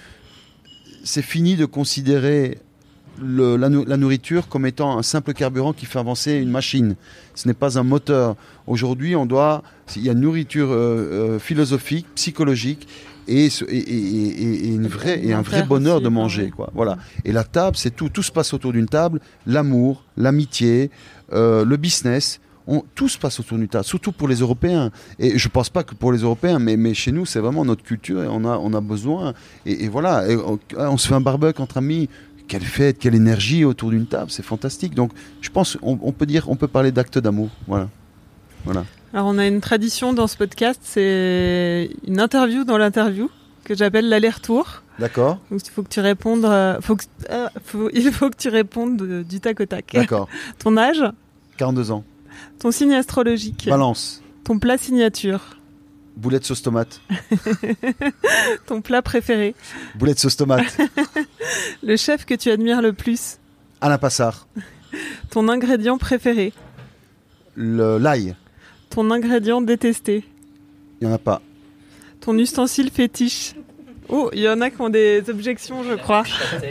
C'est fini de considérer le, la, la nourriture comme étant un simple carburant qui fait avancer une machine. Ce n'est pas un moteur. Aujourd'hui, on doit, il y a une nourriture euh, euh, philosophique, psychologique, et, et, et, et, une vraie, et un vrai bonheur de manger, quoi. Voilà. Et la table, c'est tout. Tout se passe autour d'une table. L'amour, l'amitié, euh, le business. On, tout se passe autour d'une table, surtout pour les Européens. Et je ne pense pas que pour les Européens, mais, mais chez nous, c'est vraiment notre culture et on a, on a besoin. Et, et voilà, et on, on se fait un barbecue entre amis. Quelle fête, quelle énergie autour d'une table, c'est fantastique. Donc, je pense qu'on on peut dire, on peut parler d'acte d'amour. Voilà. Voilà. Alors, on a une tradition dans ce podcast, c'est une interview dans l'interview que j'appelle l'aller-retour. D'accord. Donc, il faut que tu répondes. Faut que, euh, faut, il faut que tu répondes de, du tac au tac. D'accord. Ton âge ? quarante-deux ans. Ton signe astrologique. Balance. Ton plat signature. Boulette sauce tomate. Ton plat préféré. Boulette sauce tomate. Le chef que tu admires le plus. Alain Passard. Ton ingrédient préféré. Le, l'ail. Ton ingrédient détesté. Il n'y en a pas. Ton ustensile fétiche. Oh, il y en a qui ont des objections, je crois.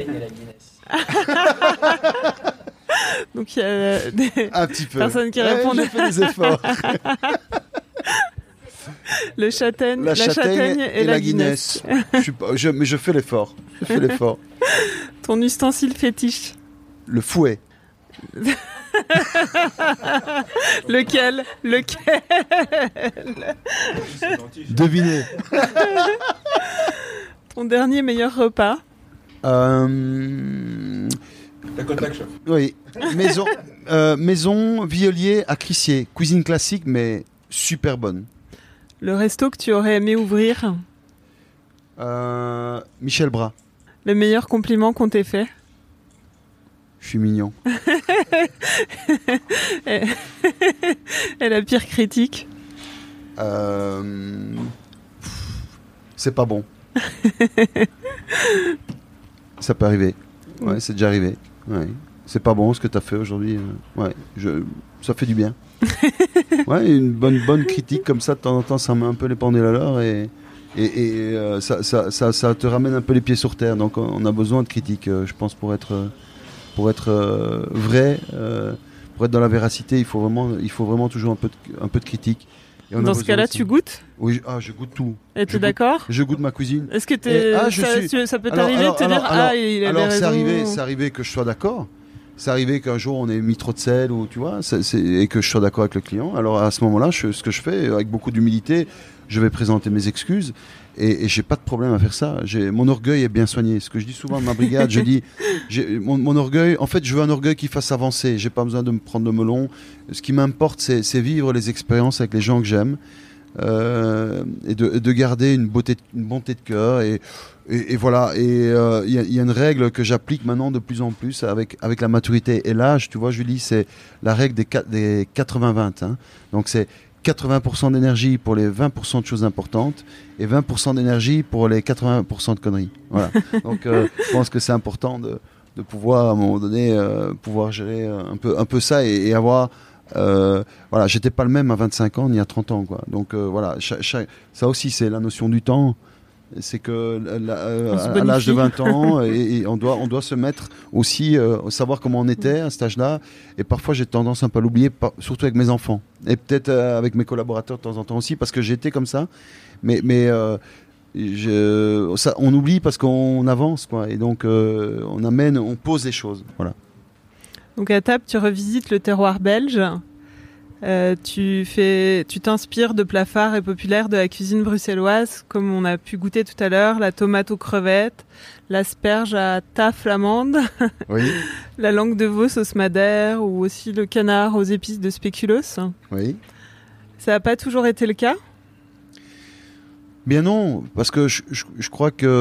Donc il y a des un petit peu. personnes qui ouais, répondent. J'ai fait des efforts. Le châtaigne, la, la châtaigne, châtaigne et, et la, la Guinness. Guinness. je suis pas, je, mais je fais l'effort. Je fais l'effort. Ton ustensile fétiche. Le fouet. Lequel Lequel Devinez. Ton dernier meilleur repas. Euh... La côte chef. Oui. Maison, euh, maison Violier à Crissier. Cuisine classique, mais super bonne. Le resto que tu aurais aimé ouvrir. euh, Michel Bras. Le meilleur compliment qu'on t'ait fait? Je suis mignon. et... et la pire critique? euh... C'est pas bon. Ça peut arriver. Ouais, c'est déjà arrivé. Ouais. C'est pas bon ce que tu as fait aujourd'hui. Ouais, je... ça fait du bien. Ouais, une bonne, bonne critique comme ça, de temps en temps, ça met un peu les pendules à l'heure et, et, et euh, ça, ça, ça, ça te ramène un peu les pieds sur terre. Donc on a besoin de critiques, euh, je pense, pour être, pour être euh, vrai, euh, pour être dans la véracité, il faut vraiment, il faut vraiment toujours un peu de, un peu de critique. Dans ce cas-là, tu goûtes? Oui, je, ah, je goûte tout. Et tu es d'accord? Je goûte ma cuisine. Est-ce que t'es, ah, je ça, suis... ça peut alors, t'arriver alors, de te alors, dire alors, ah il avait alors, raison? c'est arrivé, c'est arrivé que je sois d'accord. C'est arrivé qu'un jour on ait mis trop de sel ou tu vois, c'est, c'est, et que je sois d'accord avec le client. Alors à ce moment-là, je, ce que je fais avec beaucoup d'humilité, je vais présenter mes excuses et, et j'ai pas de problème à faire ça. J'ai, mon orgueil est bien soigné. Ce que je dis souvent à ma brigade, je dis, j'ai, mon, mon orgueil. En fait, je veux un orgueil qui fasse avancer. J'ai pas besoin de me prendre de melon. Ce qui m'importe, c'est, c'est vivre les expériences avec les gens que j'aime. Euh, et de, de garder une, beauté, une bonté de cœur et, et, et voilà et il euh, y, y a une règle que j'applique maintenant de plus en plus avec, avec la maturité et l'âge, tu vois Julie, c'est la règle des, des quatre-vingts vingt, hein. Donc c'est quatre-vingts pour cent d'énergie pour les vingt pour cent de choses importantes et vingt pour cent d'énergie pour les quatre-vingts pour cent de conneries, voilà. Donc euh, je pense que c'est important de, de pouvoir à un moment donné euh, pouvoir gérer un peu, un peu ça et, et avoir Euh, voilà, j'étais pas le même à vingt-cinq ans ni à trente ans, quoi. Donc euh, voilà, cha- cha- ça aussi c'est la notion du temps. C'est que la, euh, à, à l'âge de vingt ans, et, et on doit on doit se mettre aussi euh, savoir comment on était à cet âge-là. Et parfois j'ai tendance un peu à l'oublier, par, surtout avec mes enfants et peut-être euh, avec mes collaborateurs de temps en temps aussi, parce que j'étais comme ça. Mais mais euh, je, ça, on oublie parce qu'on avance, quoi. Et donc euh, on amène, on pose les choses. Voilà. Donc à table, tu revisites le terroir belge, euh, tu, fais, tu t'inspires de plats phares et populaires de la cuisine bruxelloise, comme on a pu goûter tout à l'heure, la tomate aux crevettes, l'asperge à ta flamande, Oui. la langue de veau sauce madère ou aussi le canard aux épices de spéculoos. Oui. Ça n'a pas toujours été le cas ? Bien non, parce que je, je, je crois que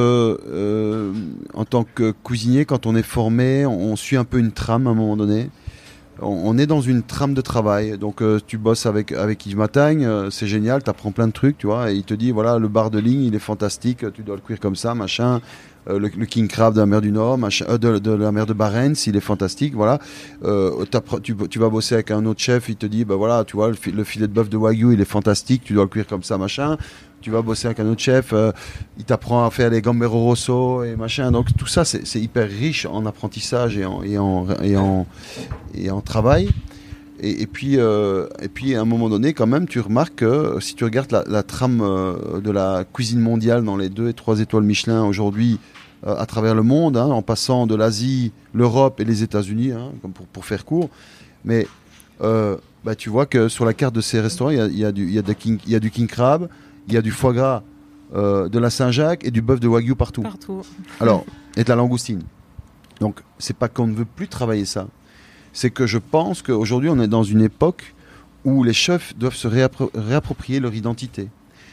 euh, en tant que cuisinier, quand on est formé, on, on suit un peu une trame à un moment donné. On, on est dans une trame de travail. Donc euh, tu bosses avec, avec Yves Matagne, euh, c'est génial, tu apprends plein de trucs, tu vois, et il te dit, voilà, le bar de ligne, il est fantastique, tu dois le cuire comme ça, machin. Euh, le, le king crab de la mer du Nord, machin, euh, de, de la mer de Barents, il est fantastique, voilà. Euh, tu, tu vas bosser avec un autre chef, il te dit, bah voilà, tu vois, le, fi- le filet de bœuf de Wagyu, il est fantastique, tu dois le cuire comme ça, machin. Tu vas bosser avec un autre chef, euh, il t'apprend à faire les gambero rosso et machin. Donc tout ça, c'est, c'est hyper riche en apprentissage et en, et en, et en, et en travail. Et, et, puis, euh, et puis, à un moment donné, quand même, tu remarques que si tu regardes la, la trame euh, de la cuisine mondiale dans les deux et trois étoiles Michelin aujourd'hui, euh, à travers le monde, hein, en passant de l'Asie, l'Europe et les États-Unis, hein, comme pour, pour faire court, mais euh, bah, tu vois que sur la carte de ces restaurants, il y a, y a du, y a de king, y a du king crab, il y a du foie gras, euh, de la Saint-Jacques et du bœuf de Wagyu partout. Partout. Alors, et de la langoustine. Donc, c'est pas qu'on ne veut plus travailler ça. C'est que je pense qu'aujourd'hui, on est dans une époque où les chefs doivent se réappro- réapproprier leur identité.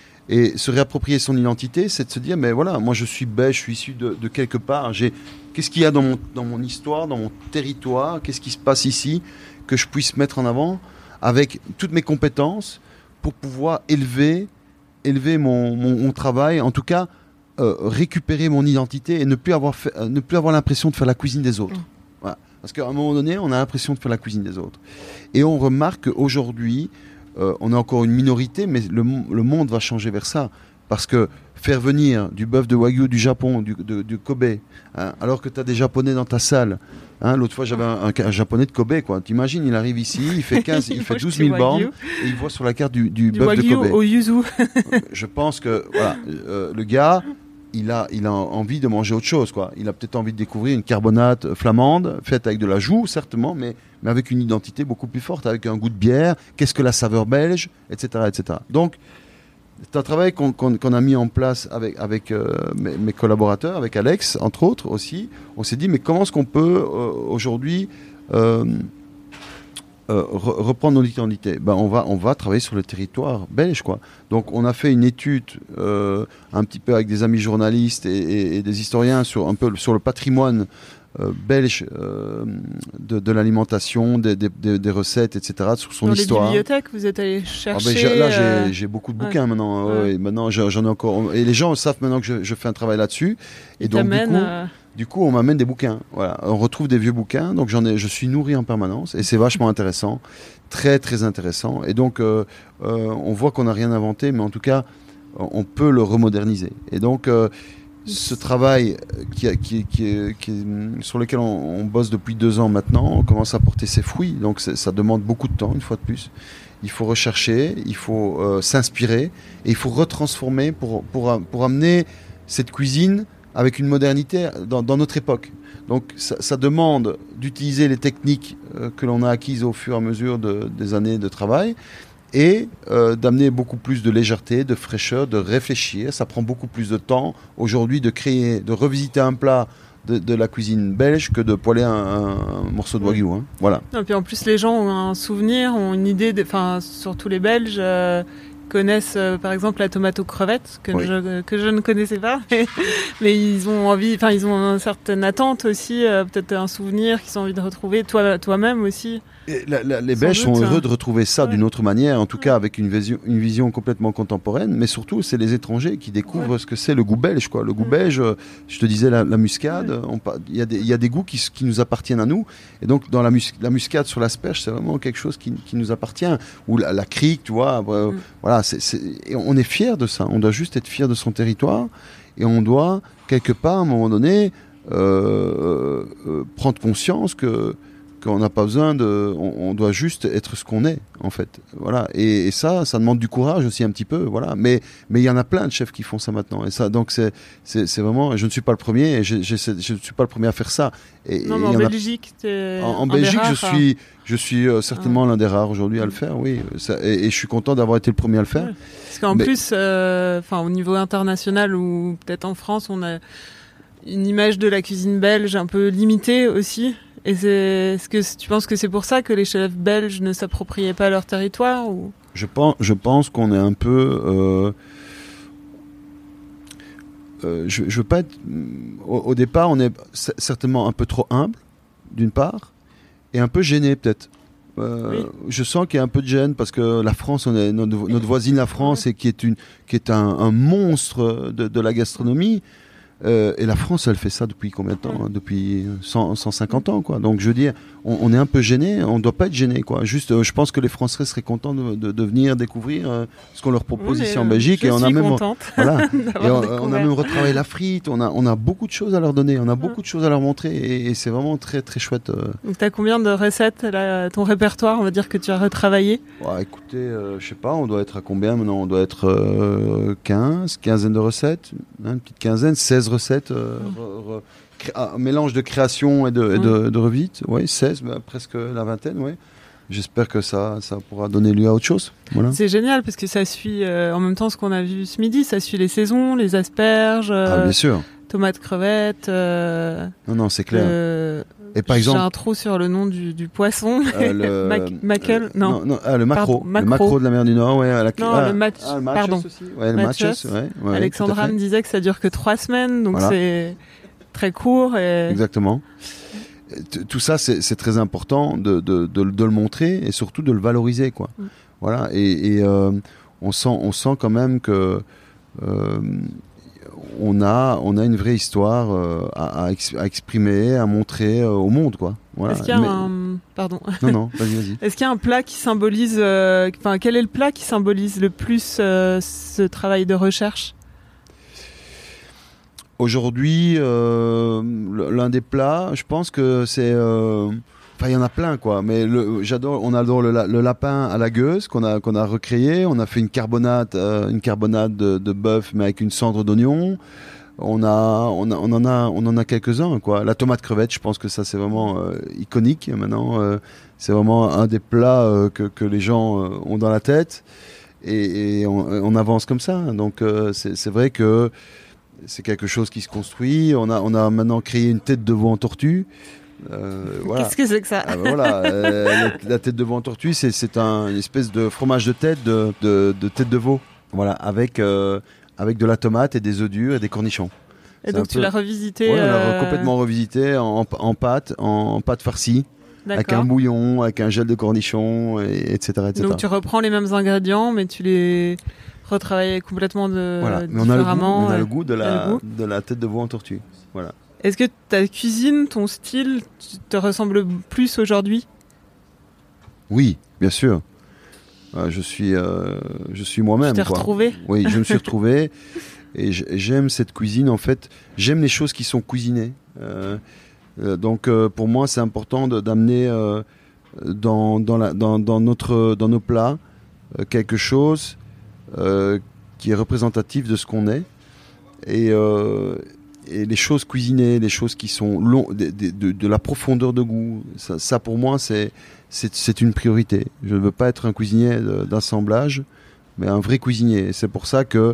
Et se réapproprier son identité, c'est de se dire, mais voilà, moi je suis belge, je suis issu de, de quelque part. J'ai, qu'est-ce qu'il y a dans mon, dans mon histoire, dans mon territoire, qu'est-ce qui se passe ici, que je puisse mettre en avant avec toutes mes compétences pour pouvoir élever élever mon, mon, mon travail, en tout cas euh, récupérer mon identité et ne plus avoir, fait, euh, ne plus avoir l'impression de faire la cuisine des autres. Mmh. Voilà. Parce qu'à un moment donné, on a l'impression de faire la cuisine des autres. Et on remarque qu'aujourd'hui, euh, on est encore une minorité, mais le, le monde va changer vers ça. Parce que faire venir du bœuf de Wagyu du Japon, du, de, du Kobe, hein, alors que tu as des Japonais dans ta salle. Hein, l'autre fois, j'avais un, un, un Japonais de Kobe, quoi. T'imagines, il arrive ici, il fait quinze, il, il fait douze mille bornes, et il voit sur la carte du, du, du bœuf de Kobe. Au yuzu. Je pense que voilà, euh, le gars, il a, il a envie de manger autre chose, quoi. Il a peut-être envie de découvrir une carbonate flamande, faite avec de la joue, certainement, mais, mais avec une identité beaucoup plus forte, avec un goût de bière. Qu'est-ce que la saveur belge, et cetera, et cetera. Donc, c'est un travail qu'on, qu'on, qu'on a mis en place avec, avec euh, mes, mes collaborateurs, avec Alex, entre autres aussi. On s'est dit, mais comment est-ce qu'on peut euh, aujourd'hui euh, euh, re- reprendre notre identité, ben on va on va travailler sur le territoire belge, quoi. Donc on a fait une étude euh, un petit peu avec des amis journalistes et, et, et des historiens sur un peu sur le patrimoine euh, belge euh, de, de l'alimentation, des, des, des, des recettes, et cetera. Sur son Dans histoire. les bibliothèques, vous êtes allé Ah chercher. ben, j'ai- là, euh, j'ai, j'ai beaucoup de bouquins ouais. maintenant. Ouais, Ouais. et maintenant, j'en j'en ai encore. Et les gens savent maintenant que je, je fais un travail là-dessus. Et ils donc, du t'amènent, coup, euh, du coup, on m'amène des bouquins. Voilà, on retrouve des vieux bouquins. Donc, j'en ai, je suis nourri en permanence. Et c'est vachement intéressant, très, très intéressant. Et donc, euh, euh, on voit qu'on n'a rien inventé, mais en tout cas, on peut le remoderniser. Et donc, euh, ce travail qui, a- qui, qui, qui, sur lequel on, on bosse depuis deux ans maintenant, on commence à porter ses fruits. Donc, c'est- ça demande beaucoup de temps, une fois de plus. Il faut rechercher, il faut euh, s'inspirer et il faut retransformer pour, pour, pour amener cette cuisine avec une modernité dans, dans notre époque. Donc ça, ça demande d'utiliser les techniques euh, que l'on a acquises au fur et à mesure de, des années de travail et euh, d'amener beaucoup plus de légèreté, de fraîcheur, de réfléchir. Ça prend beaucoup plus de temps aujourd'hui de créer, de revisiter un plat de, de la cuisine belge que de poêler un, un, un morceau de wagyu. Hein. Voilà. Et puis en plus, les gens ont un souvenir, ont une idée, de... enfin, surtout les Belges, euh, connaissent euh, par exemple la tomate aux crevettes, que, Oui. je, que je ne connaissais pas, mais, mais ils ont envie, enfin, ils ont une certaine attente aussi, euh, peut-être un souvenir qu'ils ont envie de retrouver, toi, toi-même aussi. Et la- la- les Sans Belges doute, sont heureux hein. de retrouver ça Ouais. d'une autre manière, en tout cas avec une vision, une vision complètement contemporaine, mais surtout c'est les étrangers qui découvrent Ouais. ce que c'est le goût belge. Quoi. Le goût Ouais. belge, euh, je te disais la, la muscade, Ouais. on pa- il y, a des- il y a des goûts qui, s- qui nous appartiennent à nous, et donc dans la, mus- la muscade sur l'asperge, c'est vraiment quelque chose qui, qui nous appartient, ou la, la crique, tu vois, euh, Mm. voilà, c'est, c'est- et on est fier de ça, on doit juste être fier de son territoire, et on doit quelque part à un moment donné euh, euh, prendre conscience que qu'on n'a pas besoin de, on, on doit juste être ce qu'on est en fait, voilà. Et, et ça, ça demande du courage aussi un petit peu, voilà. Mais mais il y en a plein de chefs qui font ça maintenant. Et ça, donc c'est c'est, c'est vraiment, je ne suis pas le premier, et j'ai, j'ai, je ne suis pas le premier à faire ça. Et, Non, et mais il en y en a- Belgique, t'es en, en un des Belgique, je rares, suis, je suis euh, certainement l'un des rares aujourd'hui à le faire, oui. Ça- et, et je suis content d'avoir été le premier à le faire. Ouais. Parce qu'en Mais- plus, euh, enfin, au niveau international ou peut-être en France, on a une image de la cuisine belge un peu limitée aussi. Et c'est, est-ce que tu penses que c'est pour ça que les chefs belges ne s'appropriaient pas leur territoire ou... Je pense, je pense qu'on est un peu. Euh, euh, je, je veux pas être. Au, au départ, on est c- certainement un peu trop humble, d'une part, et un peu gêné peut-être. Euh, Oui. Je sens qu'il y a un peu de gêne parce que la France, on est notre, notre voisine, la France, et qui est une, qui est un, un monstre de, de la gastronomie. Euh, et la France, elle fait ça depuis combien de temps hein? Depuis cent, cent cinquante ans, quoi. Donc, je veux dire, on, on est un peu gêné. On ne doit pas être gêné, quoi. Juste, euh, je pense que les Français seraient contents de, de, de venir découvrir euh, ce qu'on leur propose Oui, ici euh, en Belgique. je et on a suis même, contente voilà. Et d'avoir on, découvert. on a même retravaillé la frite. On a, on a beaucoup de choses à leur donner. On a beaucoup de choses à leur montrer. Et, et c'est vraiment très, très chouette. Euh. Donc t'as combien de recettes là, ton répertoire, on va dire que tu as retravaillé? Ouais, écoutez, euh, je sais pas, on doit être à combien maintenant? On doit être euh, quinze, quinzaine de recettes, hein, une petite quinzaine, seize recettes, euh, re- re- cré- ah, un mélange de création et de, et de, de revite, ouais, seize, bah, presque la vingtaine, ouais. J'espère que ça, ça pourra donner lieu à autre chose. Voilà. C'est génial parce que ça suit euh, en même temps ce qu'on a vu ce midi, ça suit les saisons, les asperges, Ah, euh, bien sûr. tomates, crevettes. Euh, Non, non, c'est clair. euh, Et par J'ai exemple, un trou sur le nom du, du poisson. euh, le, Mac- Mackel, euh, non. non, ah, le maquereau, Pardon, le maquereau de la mer du Nord, ouais. À la, Non, ah, le match- ah, le matchos pardon. aussi, ouais, le Matchos. matchos, ouais, ouais, Alexandra tout à fait. me disait que ça dure que trois semaines, donc Voilà. c'est très court. Et... Exactement. T- Tout ça, c'est c'est très important de, de, de, de le montrer et surtout de le valoriser, quoi. Mm. Voilà. Et, et euh, on sent, on sent quand même que euh, on a, on a une vraie histoire euh, à, à, ex- à exprimer, à montrer euh, au monde, quoi. Voilà. Est-ce qu'il y a Mais- un... Pardon. Non, non, vas-y, vas-y. Est-ce qu'il y a un plat qui symbolise... euh, Enfin, quel est le plat qui symbolise le plus euh, ce travail de recherche? Aujourd'hui, euh, l'un des plats, je pense que c'est... euh, Enfin, il y en a plein, quoi. Mais le, j'adore. On adore le, la- le lapin à la gueuse qu'on a qu'on a recréé. On a fait une carbonate, euh, une carbonate de, de bœuf, mais avec une cendre d'oignon. On a, on a, on en a, on en a quelques-uns, quoi. La tomate crevette, je pense que ça c'est vraiment euh, iconique maintenant. Euh, c'est vraiment un des plats euh, que que les gens euh, ont dans la tête. Et, et on, on avance comme ça. Donc euh, c'est c'est vrai que c'est quelque chose qui se construit. On a, on a maintenant créé une tête de veau en tortue. Euh, voilà. Qu'est-ce que c'est que ça? Ah, ben voilà, euh, la, la tête de veau en tortue, c'est, c'est un, une espèce de fromage de tête de, de, de tête de veau. Voilà, avec, euh, avec de la tomate et des œufs durs et des cornichons. Et C'est donc un tu peu... l'as revisité Ouais, on l'a euh... complètement revisité en, en pâte, en pâte farcie, D'accord. avec un bouillon, avec un gel de cornichons, et, etc., et cetera. Donc tu reprends les mêmes ingrédients, mais tu les retravailles complètement de... Voilà, mais on a le goût, différemment. on a euh, le goût de la, le goût. de la tête de veau en tortue. Voilà. Est-ce que ta cuisine, ton style, te ressemble plus aujourd'hui? Oui, bien sûr. Euh, je suis, euh, je suis moi-même. Tu t'es quoi. retrouvé? Oui, je me suis retrouvé. Et j'aime cette cuisine, en fait. J'aime les choses qui sont cuisinées. Euh, euh, donc, euh, pour moi, c'est important de, d'amener euh, dans, dans, la, dans, dans, notre, dans nos plats euh, quelque chose euh, qui est représentatif de ce qu'on est. Et, euh, et les choses cuisinées, les choses qui sont longues, de, de, de, de la profondeur de goût, ça, ça pour moi, c'est, c'est, c'est une priorité. Je ne veux pas être un cuisinier d'assemblage, mais un vrai cuisinier. C'est pour ça que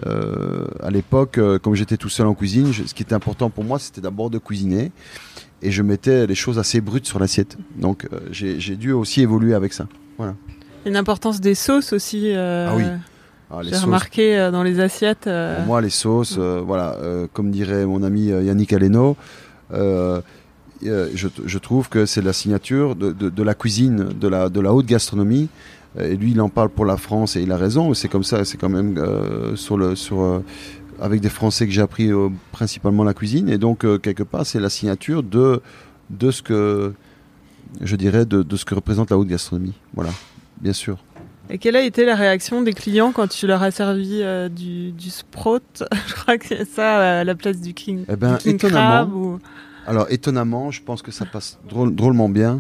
Euh, à l'époque, euh, comme j'étais tout seul en cuisine, je, ce qui était important pour moi, c'était d'abord de cuisiner, et je mettais les choses assez brutes sur l'assiette. Donc, euh, j'ai, j'ai dû aussi évoluer avec ça. Voilà. Une importance des sauces aussi. Euh, ah oui. Ah, les j'ai sauces, remarqué euh, dans les assiettes. Euh... Pour moi, les sauces, euh, voilà, euh, comme dirait mon ami euh, Yannick Aleno, euh, euh, je, je trouve que c'est la signature de, de, de la cuisine, de la, de la haute gastronomie. Et lui, il en parle pour la France et il a raison. C'est comme ça, c'est quand même euh, sur le, sur, euh, avec des Français que j'ai appris euh, principalement la cuisine. Et donc, euh, quelque part, c'est la signature de, de ce que, je dirais, de, de ce que représente la haute gastronomie. Voilà, bien sûr. Et quelle a été la réaction des clients quand tu leur as servi euh, du, du sprout? Je crois que c'est ça à la place du king, eh ben, du king étonnamment, crab. Ou... Alors, étonnamment, je pense que ça passe drôle, drôlement bien.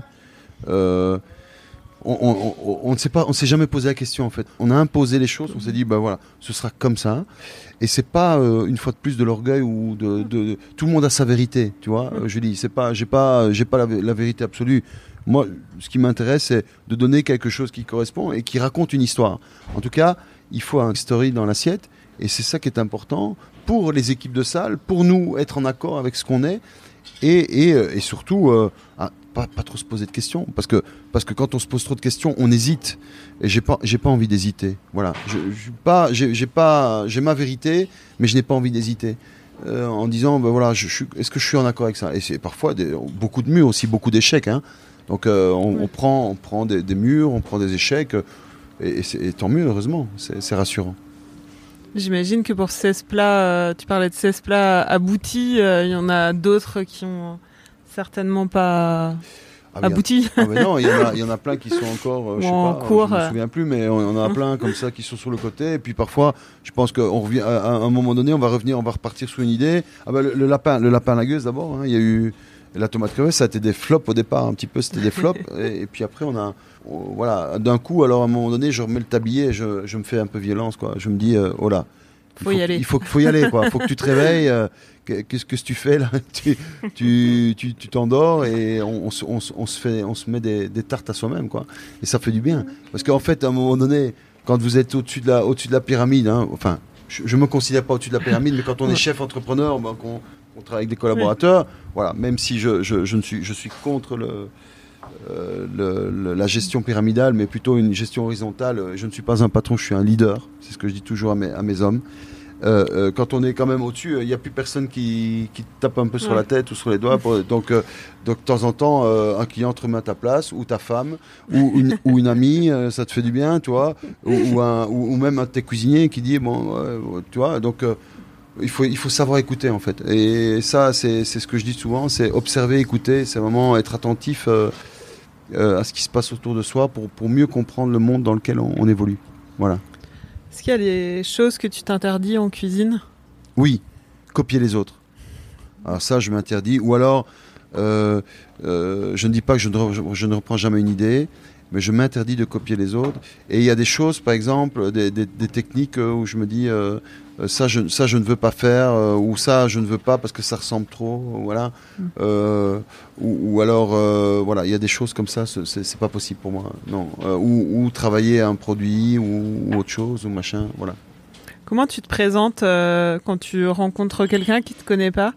Euh, On, on, on, on ne sait pas, on s'est jamais posé la question en fait. On a imposé les choses, on s'est dit bah voilà, ce sera comme ça. Et c'est pas euh, une fois de plus de l'orgueil ou de, de, de tout le monde a sa vérité, tu vois. Euh, je dis c'est pas, j'ai pas, j'ai pas la, la vérité absolue. Moi, ce qui m'intéresse, c'est de donner quelque chose qui correspond et qui raconte une histoire. En tout cas, il faut un story dans l'assiette et c'est ça qui est important pour les équipes de salle, pour nous être en accord avec ce qu'on est et, et, et surtout. Euh, à, Pas, pas trop se poser de questions parce que, parce que quand on se pose trop de questions on hésite et j'ai pas, j'ai pas envie d'hésiter. Voilà, je, je, pas, j'ai, j'ai, pas, j'ai ma vérité mais je n'ai pas envie d'hésiter euh, en disant ben voilà, je, je, est-ce que je suis en accord avec ça. Et c'est parfois des, beaucoup de murs aussi, beaucoup d'échecs hein. Donc euh, on, ouais. on prend, on prend des, des murs, on prend des échecs et, et, c'est, et tant mieux, heureusement, c'est, c'est rassurant. J'imagine que pour seize plats, euh, tu parlais de seize plats aboutis, il euh, y en a d'autres qui ont certainement pas ah, abouti. Ah, mais non, il y, y en a plein qui sont encore, euh, je sais en pas, cours, je me souviens plus, mais on, on en a plein comme ça qui sont sur le côté. Et puis parfois, je pense qu'à un moment donné, on va revenir, on va repartir sur une idée. Ah ben, le, le lapin, le lapin à la gueuse d'abord. Hein, il y a eu la tomate crevette, ça a été des flops au départ, un petit peu, c'était des flops. et, et puis après, on a, on, voilà, d'un coup, alors à un moment donné, je remets le tablier, et je, je me fais un peu violence, quoi. Je me dis, euh, oh là. Il faut, faut y aller. Il faut, faut y aller, quoi. Faut que tu te réveilles. Euh, qu'est-ce que tu fais là? tu, tu, tu, tu t'endors et on, on, on, on se fait, on se met des, des tartes à soi-même, quoi. Et ça fait du bien. Parce qu'en fait, à un moment donné, quand vous êtes au-dessus de la, au-dessus de la pyramide, hein, enfin, je, je me considère pas au-dessus de la pyramide, mais quand on est chef entrepreneur, ben, qu'on, qu'on travaille avec des collaborateurs, oui. Voilà. Même si je, je, je ne suis, je suis contre le. Euh, le, le, la gestion pyramidale, mais plutôt une gestion horizontale. Je ne suis pas un patron, je suis un leader. C'est ce que je dis toujours à mes, à mes hommes. Euh, euh, quand on est quand même au-dessus, il euh, n'y a plus personne qui, qui tape un peu sur ouais. la tête ou sur les doigts. Pour, donc, euh, donc, de temps en temps, euh, un client te remet à ta place, ou ta femme, ou une, ou une amie, euh, ça te fait du bien, tu vois, ou, ou, un, ou, ou même un de tes cuisiniers qui dit, bon, euh, tu vois, donc euh, il faut, il faut savoir écouter, en fait. Et ça, c'est, c'est ce que je dis souvent, c'est observer, écouter, c'est vraiment être attentif euh, euh, à ce qui se passe autour de soi pour, pour mieux comprendre le monde dans lequel on, on évolue. Voilà. Est-ce qu'il y a des choses que tu t'interdis en cuisine? Oui, copier les autres. Alors ça, je m'interdis. Ou alors, euh, euh, je ne dis pas que je ne, re, je ne reprends jamais une idée, mais je m'interdis de copier les autres. Et il y a des choses, par exemple, des, des, des techniques où je me dis, euh, ça, je, ça, je ne veux pas faire, euh, ou ça, je ne veux pas parce que ça ressemble trop, voilà. Mm. Euh, ou, ou alors, euh, voilà, il y a des choses comme ça, c'est, c'est pas possible pour moi, non. Euh, ou, ou travailler un produit, ou, ou autre chose, ou machin, voilà. Comment tu te présentes euh, quand tu rencontres quelqu'un qui te connaît pas?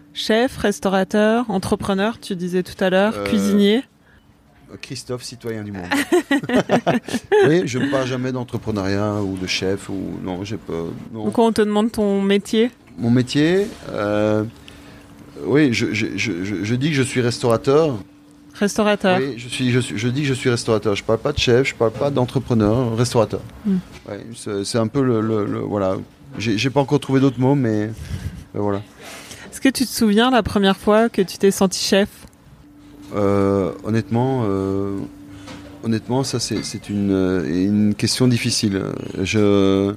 Chef, restaurateur, entrepreneur, tu disais tout à l'heure, Euh, cuisinier. Christophe, citoyen du monde. Oui, je ne parle jamais d'entrepreneuriat ou de chef. Ou... Non, j'ai pas... non. Donc on te demande ton métier. Mon métier, euh... oui, je, je, je, je, je dis que je suis restaurateur. Restaurateur. Oui, je, suis, je, suis, je dis que je suis restaurateur. Je ne parle pas de chef, je ne parle pas d'entrepreneur, restaurateur. Mm. Ouais, c'est, c'est un peu le... le, le voilà. J'ai, j'ai pas encore trouvé d'autres mots, mais euh, voilà. Est-ce que tu te souviens la première fois que tu t'es senti chef ? Euh, honnêtement, euh, honnêtement, ça c'est, c'est une, une question difficile. Je,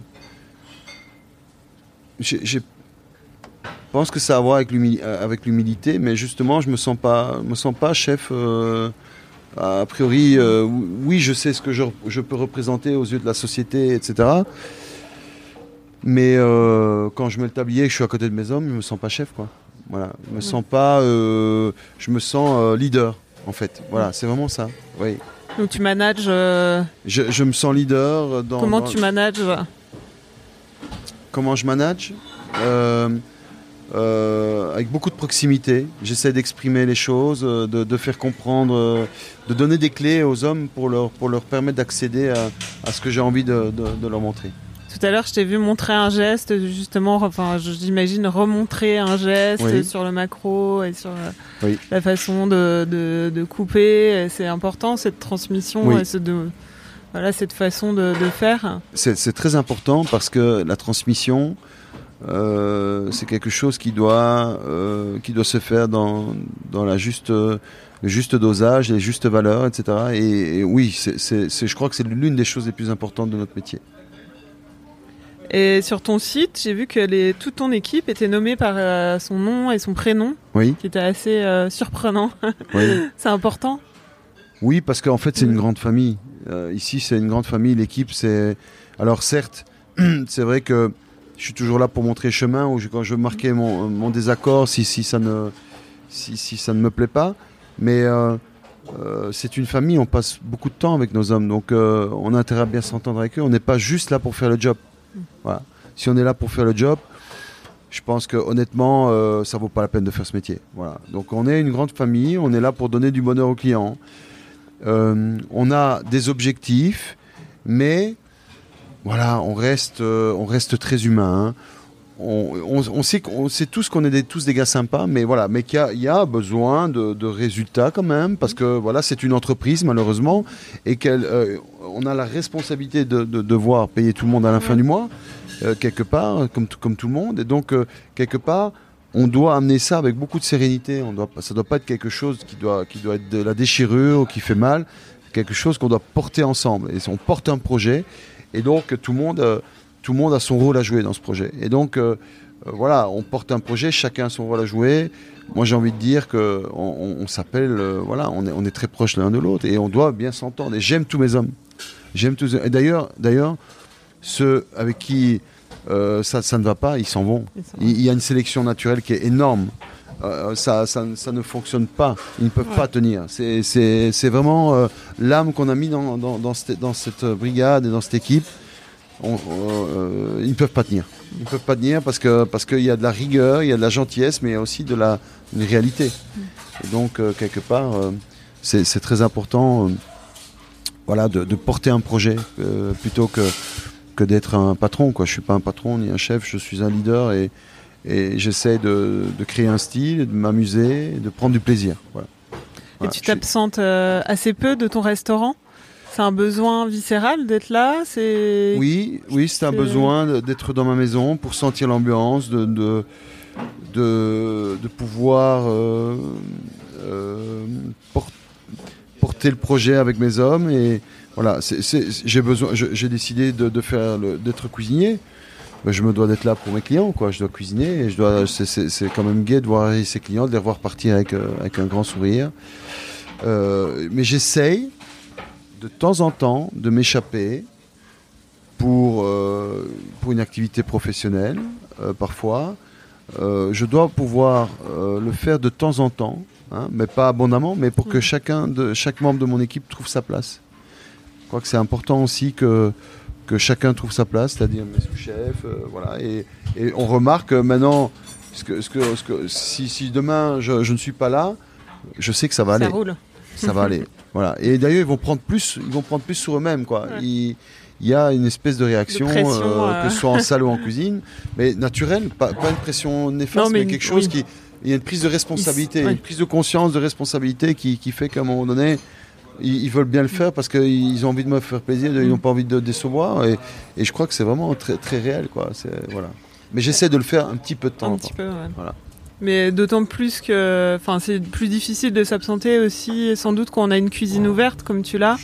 j'ai, j'ai pense que ça a à voir avec, l'humili- avec l'humilité, mais justement, je me sens pas, me sens pas chef. Euh, a priori, euh, oui, je sais ce que je, je peux représenter aux yeux de la société, et cetera. Mais euh, quand je mets le tablier et que je suis à côté de mes hommes, je me sens pas chef, quoi. Voilà, je me Ouais. sens pas, euh, je me sens euh, leader, en fait. Voilà, c'est vraiment ça. Oui. Donc tu manages. euh, Je, je me sens leader dans. Comment dans- tu manages Comment je manage Euh, euh, avec beaucoup de proximité. J'essaie d'exprimer les choses, euh, de, de faire comprendre, euh, de donner des clés aux hommes pour leur, pour leur permettre d'accéder à, à ce que j'ai envie de, de, de leur montrer. Tout à l'heure, je t'ai vu montrer un geste, justement, enfin, je- j'imagine remontrer un geste Oui. sur le macro et sur euh, Oui. la façon de, de, de couper. Et c'est important, cette transmission, Oui. et ce de, voilà, cette façon de, de faire. C'est, c'est très important parce que la transmission, euh, c'est quelque chose qui doit, euh, qui doit se faire dans, dans la juste, euh, le juste dosage, les justes valeurs, et cetera. Et, et oui, c'est, c'est, c'est, je crois que c'est l'une des choses les plus importantes de notre métier. Et sur ton site, j'ai vu que les, toute ton équipe était nommée par euh, son nom et son prénom, Oui, qui était assez euh, surprenant. oui. C'est important. Oui, parce qu'en fait, c'est une grande famille. Euh, ici, c'est une grande famille. L'équipe, c'est... Alors, certes, c'est vrai que je suis toujours là pour montrer le chemin, ou je- quand je veux marquer mon, mon désaccord, si, si, ça ne, si, si ça ne me plaît pas. Mais euh, euh, c'est une famille, on passe beaucoup de temps avec nos hommes. Donc, euh, on a intérêt à bien s'entendre avec eux. On n'est pas juste là pour faire le job. Voilà. Si on est là pour faire le job, je pense que honnêtement, euh, ça vaut pas la peine de faire ce métier. Voilà. Donc, on est une grande famille, on est là pour donner du bonheur aux clients. Euh, on a des objectifs, mais voilà, on reste, euh, on reste très humain. Hein. On, on, on sait, qu'on sait tous qu'on est des, tous des gars sympas, mais voilà, mais qu'il y a, il y a besoin de, de résultats quand même, parce que voilà, c'est une entreprise malheureusement, et qu'on euh, a la responsabilité de, de devoir payer tout le monde à la fin du mois, euh, quelque part, comme, t- comme tout le monde, et donc euh, quelque part. On doit amener ça avec beaucoup de sérénité. On doit, ça ne doit pas être quelque chose qui doit, qui doit être de la déchirure ou qui fait mal. Quelque chose qu'on doit porter ensemble. Et on porte un projet. Et donc, tout le monde, euh, tout le monde a son rôle à jouer dans ce projet. Et donc, euh, euh, voilà, on porte un projet. Chacun a son rôle à jouer. Moi, j'ai envie de dire qu'on on, on s'appelle... Euh, voilà, on est, on est très proches l'un de l'autre. Et on doit bien s'entendre. Et j'aime tous mes hommes. J'aime tous... Et d'ailleurs, d'ailleurs, ceux avec qui... Euh, ça, ça ne va pas, ils s'en vont. Ils s'en Il, il y a une sélection naturelle qui est énorme. Euh, ça, ça, ça ne fonctionne pas. Ils ne peuvent Ouais. pas tenir. C'est, c'est, c'est vraiment euh, l'âme qu'on a mis dans, dans, dans, cette, dans cette brigade et dans cette équipe. On, euh, ils ne peuvent pas tenir. Ils ne peuvent pas tenir parce que parce qu'il y a de la rigueur, il y a de la gentillesse, mais il y a aussi de la une réalité. Et donc euh, quelque part, euh, c'est, c'est très important, euh, voilà, de, de porter un projet euh, plutôt que que d'être un patron, quoi. Je suis pas un patron ni un chef, je suis un leader et, et j'essaie de, de créer un style, de m'amuser, de prendre du plaisir. Voilà. Et Voilà, tu je suis- t'absentes euh, assez peu de ton restaurant ? C'est un besoin viscéral d'être là ? C'est... Oui, oui, c'est un c'est- besoin de- d'être dans ma maison pour sentir l'ambiance, de, de, de, de pouvoir euh, euh, por- porter le projet avec mes hommes et voilà, c'est, c'est, j'ai besoin, je- j'ai décidé de, de faire le- d'être cuisinier. Ben, je me dois d'être là pour mes clients, quoi. Je dois cuisiner et je dois, c'est, c'est, c'est quand même gai de voir arriver ses clients, de les revoir partir avec, euh, avec un grand sourire. Euh, mais j'essaye de temps en temps de m'échapper pour, euh, pour une activité professionnelle, euh, parfois. Euh, je dois pouvoir euh, le faire de temps en temps, hein, mais pas abondamment, mais pour que Mhm. chacun de, chaque membre de mon équipe trouve sa place. Je crois que c'est important aussi que, que chacun trouve sa place, c'est-à-dire mes sous-chefs, euh, voilà. Et, et on remarque euh, maintenant ce que, ce que, ce que, si, si demain je, je ne suis pas là, je sais que ça va ça aller. roule. Ça va aller. Voilà. Et d'ailleurs, ils vont prendre plus, ils vont prendre plus sur eux-mêmes, quoi. Ouais. Il, il y a une espèce de réaction, de pression, euh, euh... que ce soit en salle ou en cuisine, mais naturelle, pas, pas une pression néfaste, non, mais, mais quelque chose oui. qui, il y a une prise de responsabilité, Ils... Ouais. une prise de conscience de responsabilité qui, qui fait qu'à un moment donné, ils, ils veulent bien le faire parce qu'ils ont envie de me faire plaisir, ils n'ont pas envie de décevoir, et, et je crois que c'est vraiment très, très réel, quoi. C'est, voilà. Mais j'essaie de le faire un petit peu de temps. Un petit peu, ouais. Voilà. Mais d'autant plus que, enfin, c'est plus difficile de s'absenter aussi, sans doute quand on a une cuisine ouverte comme tu l'as.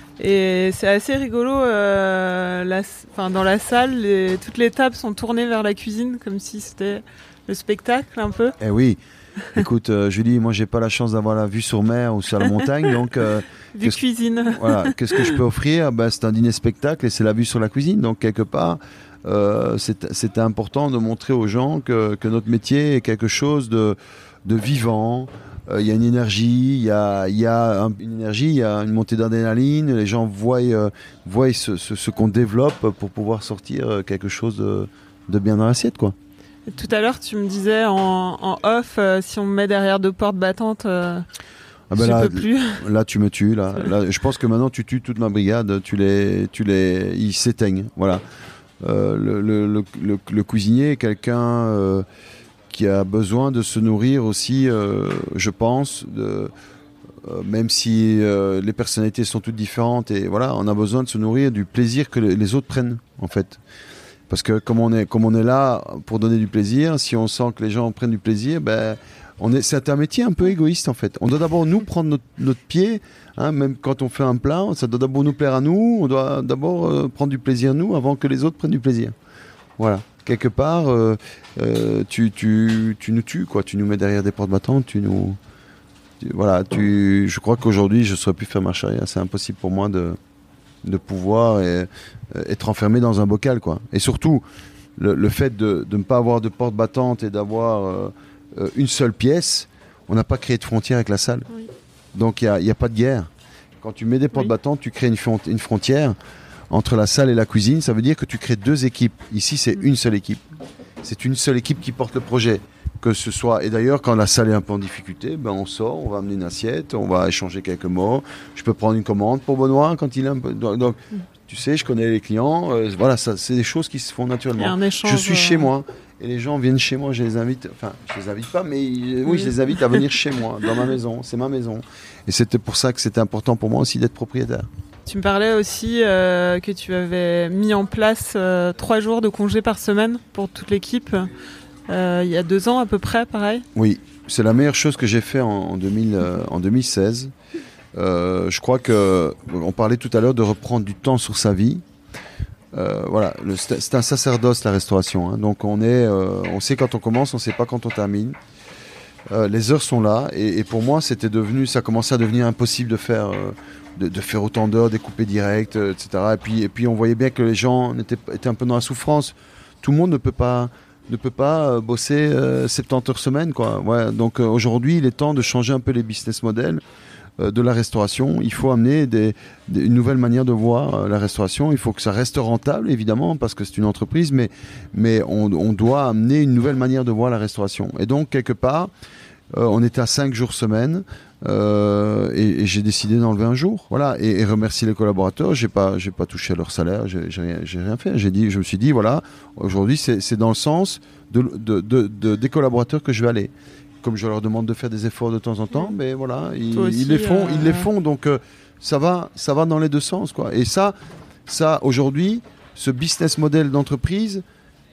Et c'est assez rigolo, euh, la, enfin, dans la salle, les, toutes les tables sont tournées vers la cuisine, comme si c'était le spectacle un peu. Eh oui. Écoute, euh, Julie, moi j'ai pas la chance d'avoir la vue sur mer ou sur la montagne, donc euh, vue cuisine. Voilà, qu'est-ce que je peux offrir? Ben, c'est un dîner spectacle et c'est la vue sur la cuisine. Donc quelque part, euh, c'est, c'était important de montrer aux gens que, que notre métier est quelque chose de, de vivant. Il euh, y a une énergie, il y a, y a un, une énergie, il y a une montée d'adrénaline. Les gens voient, euh, voient ce, ce, ce qu'on développe pour pouvoir sortir quelque chose de, de bien dans l'assiette, quoi. Et tout à l'heure, tu me disais en, en off, euh, si on me met derrière deux portes battantes, euh, ah ben je là, peux plus. Là, tu me tues. Là. Là, je pense que maintenant, tu tues toute ma brigade. Tu les, tu les, ils s'éteignent. Voilà. Euh, le, le, le, le, le cuisinier est quelqu'un euh, qui a besoin de se nourrir aussi, euh, je pense, de, euh, même si euh, les personnalités sont toutes différentes. Et voilà, on a besoin de se nourrir du plaisir que les autres prennent, en fait. Parce que comme on est, comme on est là pour donner du plaisir, si on sent que les gens prennent du plaisir, ben, on est, c'est un métier un peu égoïste en fait. On doit d'abord nous prendre notre, notre pied, hein, même quand on fait un plat, ça doit d'abord nous plaire à nous, on doit d'abord euh, prendre du plaisir nous avant que les autres prennent du plaisir. Voilà. Quelque part, euh, euh, tu, tu, tu nous tues, quoi. Tu nous mets derrière des portes battantes, tu nous... Tu, voilà, tu, je crois qu'aujourd'hui, je ne saurais plus faire marche arrière. C'est impossible pour moi de... de pouvoir et, euh, être enfermé dans un bocal, quoi. Et surtout le, le fait de, de ne pas avoir de porte battante et d'avoir euh, euh, une seule pièce, on n'a pas créé de frontière avec la salle. Oui. Donc il n'y a, a pas de guerre. Quand tu mets des portes oui. battantes, tu crées une, une frontière entre la salle et la cuisine. Ça veut dire que tu crées deux équipes. Ici, c'est mmh. une seule équipe. C'est une seule équipe qui porte le projet. Que ce soit, et d'ailleurs, quand la salle est un peu en difficulté, ben on sort, on va amener une assiette, on va échanger quelques mots. Je peux prendre une commande pour Benoît quand il est un peu. Donc, donc mmh. tu sais, je connais les clients. Euh, voilà, ça, c'est des choses qui se font naturellement. Un échange, je suis chez euh... moi et les gens viennent chez moi. Je les invite. Enfin, je les invite pas, mais oui, oui, je les invite à venir chez moi, dans ma maison. C'est ma maison. Et c'était pour ça que c'était important pour moi aussi d'être propriétaire. Tu me parlais aussi euh, que tu avais mis en place euh, trois jours de congé par semaine pour toute l'équipe. Euh, il y a deux ans à peu près, pareil. Oui, c'est la meilleure chose que j'ai fait en, en, deux mille, euh, en deux mille seize. Euh, je crois que on parlait tout à l'heure de reprendre du temps sur sa vie. Euh, voilà, le, c'est un sacerdoce la restauration. Hein, donc on est, euh, on sait quand on commence, on sait pas quand on termine. Euh, les heures sont là et, et pour moi c'était devenu, ça commençait à devenir impossible de faire, euh, de, de faire autant d'heures, découper direct, euh, et cetera. Et puis, et puis on voyait bien que les gens étaient, étaient un peu dans la souffrance. Tout le monde ne peut pas. ne peut pas bosser euh, soixante-dix heures semaine, quoi. Ouais, donc euh, aujourd'hui, il est temps de changer un peu les business models euh, de la restauration. Il faut amener des, des, une nouvelle manière de voir euh, la restauration. Il faut que ça reste rentable, évidemment, parce que c'est une entreprise, mais, mais on, on doit amener une nouvelle manière de voir la restauration. Et donc, quelque part, euh, on était à cinq jours semaine. Euh, et, et j'ai décidé d'enlever un jour, voilà, et, et remercier les collaborateurs. J'ai pas, j'ai pas touché à leur salaire, j'ai, j'ai, rien, j'ai rien fait. J'ai dit, je me suis dit, voilà, aujourd'hui c'est, c'est dans le sens de, de, de, de, des collaborateurs que je vais aller. Comme je leur demande de faire des efforts de temps en temps, mais voilà, ils, aussi, ils les font, euh... ils les font. Donc euh, ça va, ça va dans les deux sens, quoi. Et ça, ça aujourd'hui, ce business model d'entreprise.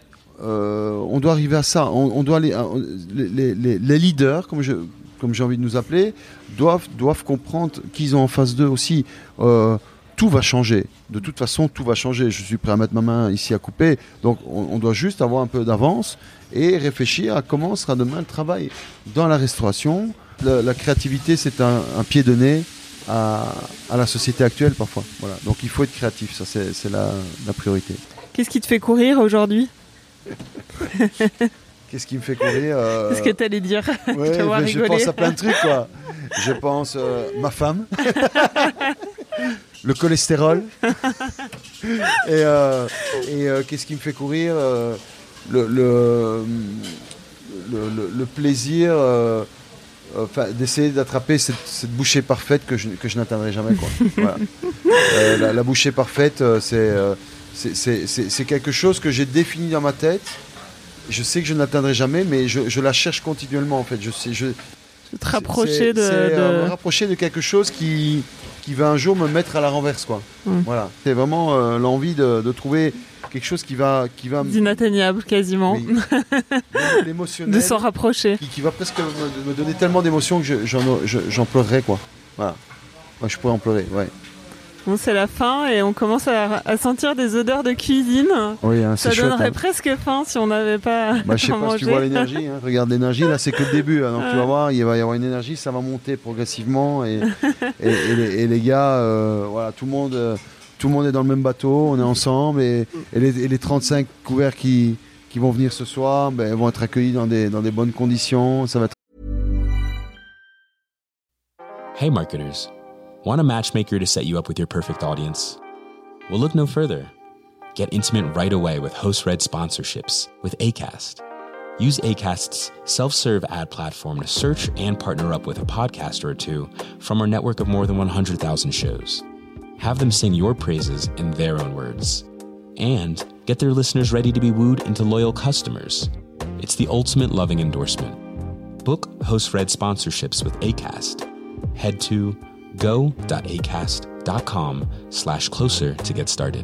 Euh, on doit arriver à ça. On, on doit aller, les, les, les leaders, comme je, comme j'ai envie de nous appeler, doivent, doivent comprendre qu'ils ont en face d'eux aussi. Euh, tout va changer. De toute façon, tout va changer. Je suis prêt à mettre ma main ici à couper. Donc, on, on doit juste avoir un peu d'avance et réfléchir à comment sera demain le travail dans la restauration. La, la créativité, c'est un, un pied de nez à, à la société actuelle parfois. Voilà. Donc, il faut être créatif. Ça, c'est, c'est la, la priorité. Qu'est-ce qui te fait courir aujourd'hui ? Qu'est-ce qui me fait courir euh... Qu'est-ce que tu allais dire? Ouais, je pense à plein de trucs, quoi. Je pense euh, ma femme, le cholestérol, et, euh, et euh, qu'est-ce qui me fait courir euh, le, le, le, le, le plaisir euh, euh, d'essayer d'attraper cette, cette bouchée parfaite que je, que je n'atteindrai jamais. Quoi. Voilà. euh, la, la bouchée parfaite, euh, c'est, euh, c'est, c'est, c'est, c'est quelque chose que j'ai défini dans ma tête. Je sais que je n'atteindrai jamais, mais je, je la cherche continuellement en fait. Je sais, je, te rapprocher de, c'est, de... Euh, me rapprocher de quelque chose qui, qui va un jour me mettre à la renverse, quoi. Mmh. Voilà. C'est vraiment euh, l'envie de, de trouver quelque chose qui va, qui va d'inatteignable quasiment. Oui. L'émotionnel. De s'en rapprocher. Qui, qui va presque me, me donner tellement d'émotions que je, j'en, je, j'en pleurerai, quoi. Voilà. Moi, je pourrais en pleurer, ouais. Bon, c'est la fin et on commence à, à sentir des odeurs de cuisine. Oui, hein, ça c'est donnerait chouette, hein. Presque faim si on n'avait pas. Bah, je sais pas mangé. si tu vois l'énergie. Hein. Regarde l'énergie, là, c'est que le début. Hein. Donc ah. tu vas voir, il va y avoir une énergie, ça va monter progressivement et, et, et, les, et les gars, euh, voilà, tout le monde, euh, tout le monde est dans le même bateau, on est ensemble et, et, les, et les trente-cinq couverts qui, qui vont venir ce soir, ben, vont être accueillis dans des, dans des bonnes conditions. Ça va être... Hey, marketers. Want a matchmaker to set you up with your perfect audience? Well, look no further. Get intimate right away with host-read sponsorships with Acast. Use Acast's self-serve ad platform to search and partner up with a podcaster or two from our network of more than one hundred thousand shows. Have them sing your praises in their own words. And get their listeners ready to be wooed into loyal customers. It's the ultimate loving endorsement. Book host-read sponsorships with Acast. Head to go.acast.com slash closer to get started.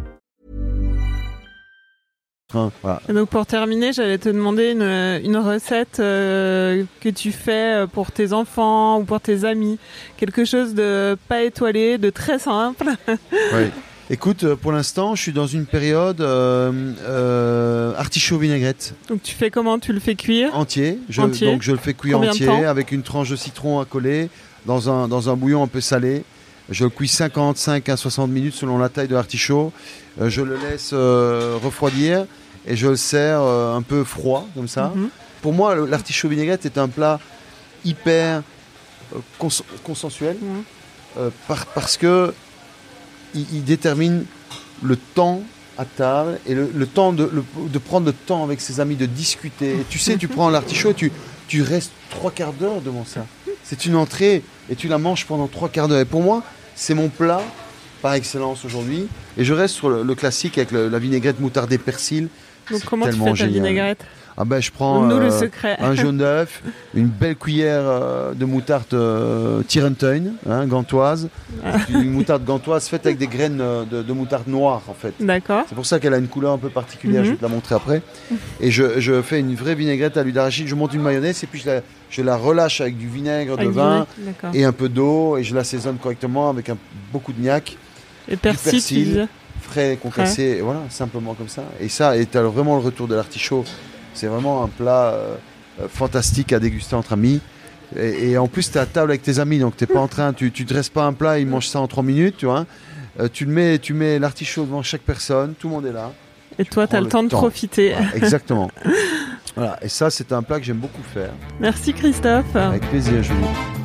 Voilà. Et donc pour terminer, j'allais te demander une, une recette euh, que tu fais pour tes enfants ou pour tes amis. Quelque chose de pas étoilé, de très simple. Oui. Écoute, pour l'instant, je suis dans une période euh, euh, artichaut vinaigrette. Donc tu fais comment? Tu le fais cuire? Entier. Je, entier. Donc je le fais cuire Combien entier avec une tranche de citron à coller dans un, dans un bouillon un peu salé. Je le cuis cinquante-cinq à soixante minutes selon la taille de l'artichaut. Euh, je le laisse euh, refroidir et je le sers euh, un peu froid comme ça. Mm-hmm. Pour moi, l'artichaut vinaigrette est un plat hyper euh, cons- consensuel mm-hmm. euh, par, parce que il, il détermine le temps à table et le, le temps de, le, de prendre le temps avec ses amis, de discuter. Et tu sais, tu prends l'artichaut, tu, tu restes trois quarts d'heure devant ça. C'est une entrée et tu la manges pendant trois quarts d'heure. Et pour moi, c'est mon plat par excellence aujourd'hui. Et je reste sur le, le classique avec le, la vinaigrette moutarde et persil. Donc c'est comment tu fais ta génial. Vinaigrette? Ah ben, je prends Nous, euh, le secret. un jaune d'œuf, une belle cuillère euh, de moutarde euh, Tirenteun, hein, gantoise. Une moutarde gantoise faite avec des graines euh, de, de moutarde noire en fait. D'accord. C'est pour ça qu'elle a une couleur un peu particulière, mm-hmm. je vais te la montrer après. Et je, je fais une vraie vinaigrette à l'huile d'arachide, je monte une mayonnaise et puis je la, je la relâche avec du vinaigre avec de vin vinaigre, et un peu d'eau et je l'assaisonne correctement avec un, beaucoup de gnac. Et persil, persil frais, concassé, et voilà, simplement comme ça. Et ça, et tu as vraiment le retour de l'artichaut. C'est vraiment un plat euh, fantastique à déguster entre amis. Et, et en plus, tu es à table avec tes amis, donc t'es pas en train, tu ne dresses pas un plat, ils mangent ça en trois minutes, tu vois. Euh, tu, le mets, tu mets l'artichaut devant chaque personne, tout le monde est là. Et toi, tu as le, le temps de temps. profiter. Voilà, exactement. Voilà. Et ça, c'est un plat que j'aime beaucoup faire. Merci Christophe. Avec plaisir, Julie.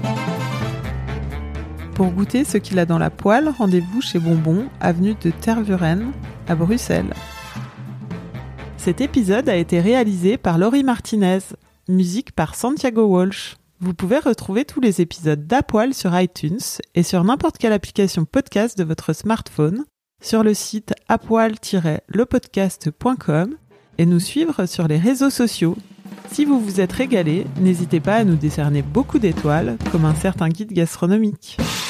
Pour goûter ce qu'il a dans la poêle, rendez-vous chez Bonbon, avenue de Tervuren, à Bruxelles. Cet épisode a été réalisé par Laurie Martinez, musique par Santiago Walsh. Vous pouvez retrouver tous les épisodes d'Apoil sur iTunes et sur n'importe quelle application podcast de votre smartphone, sur le site apoil tiret le podcast point com et nous suivre sur les réseaux sociaux. Si vous vous êtes régalé, n'hésitez pas à nous décerner beaucoup d'étoiles, comme un certain guide gastronomique.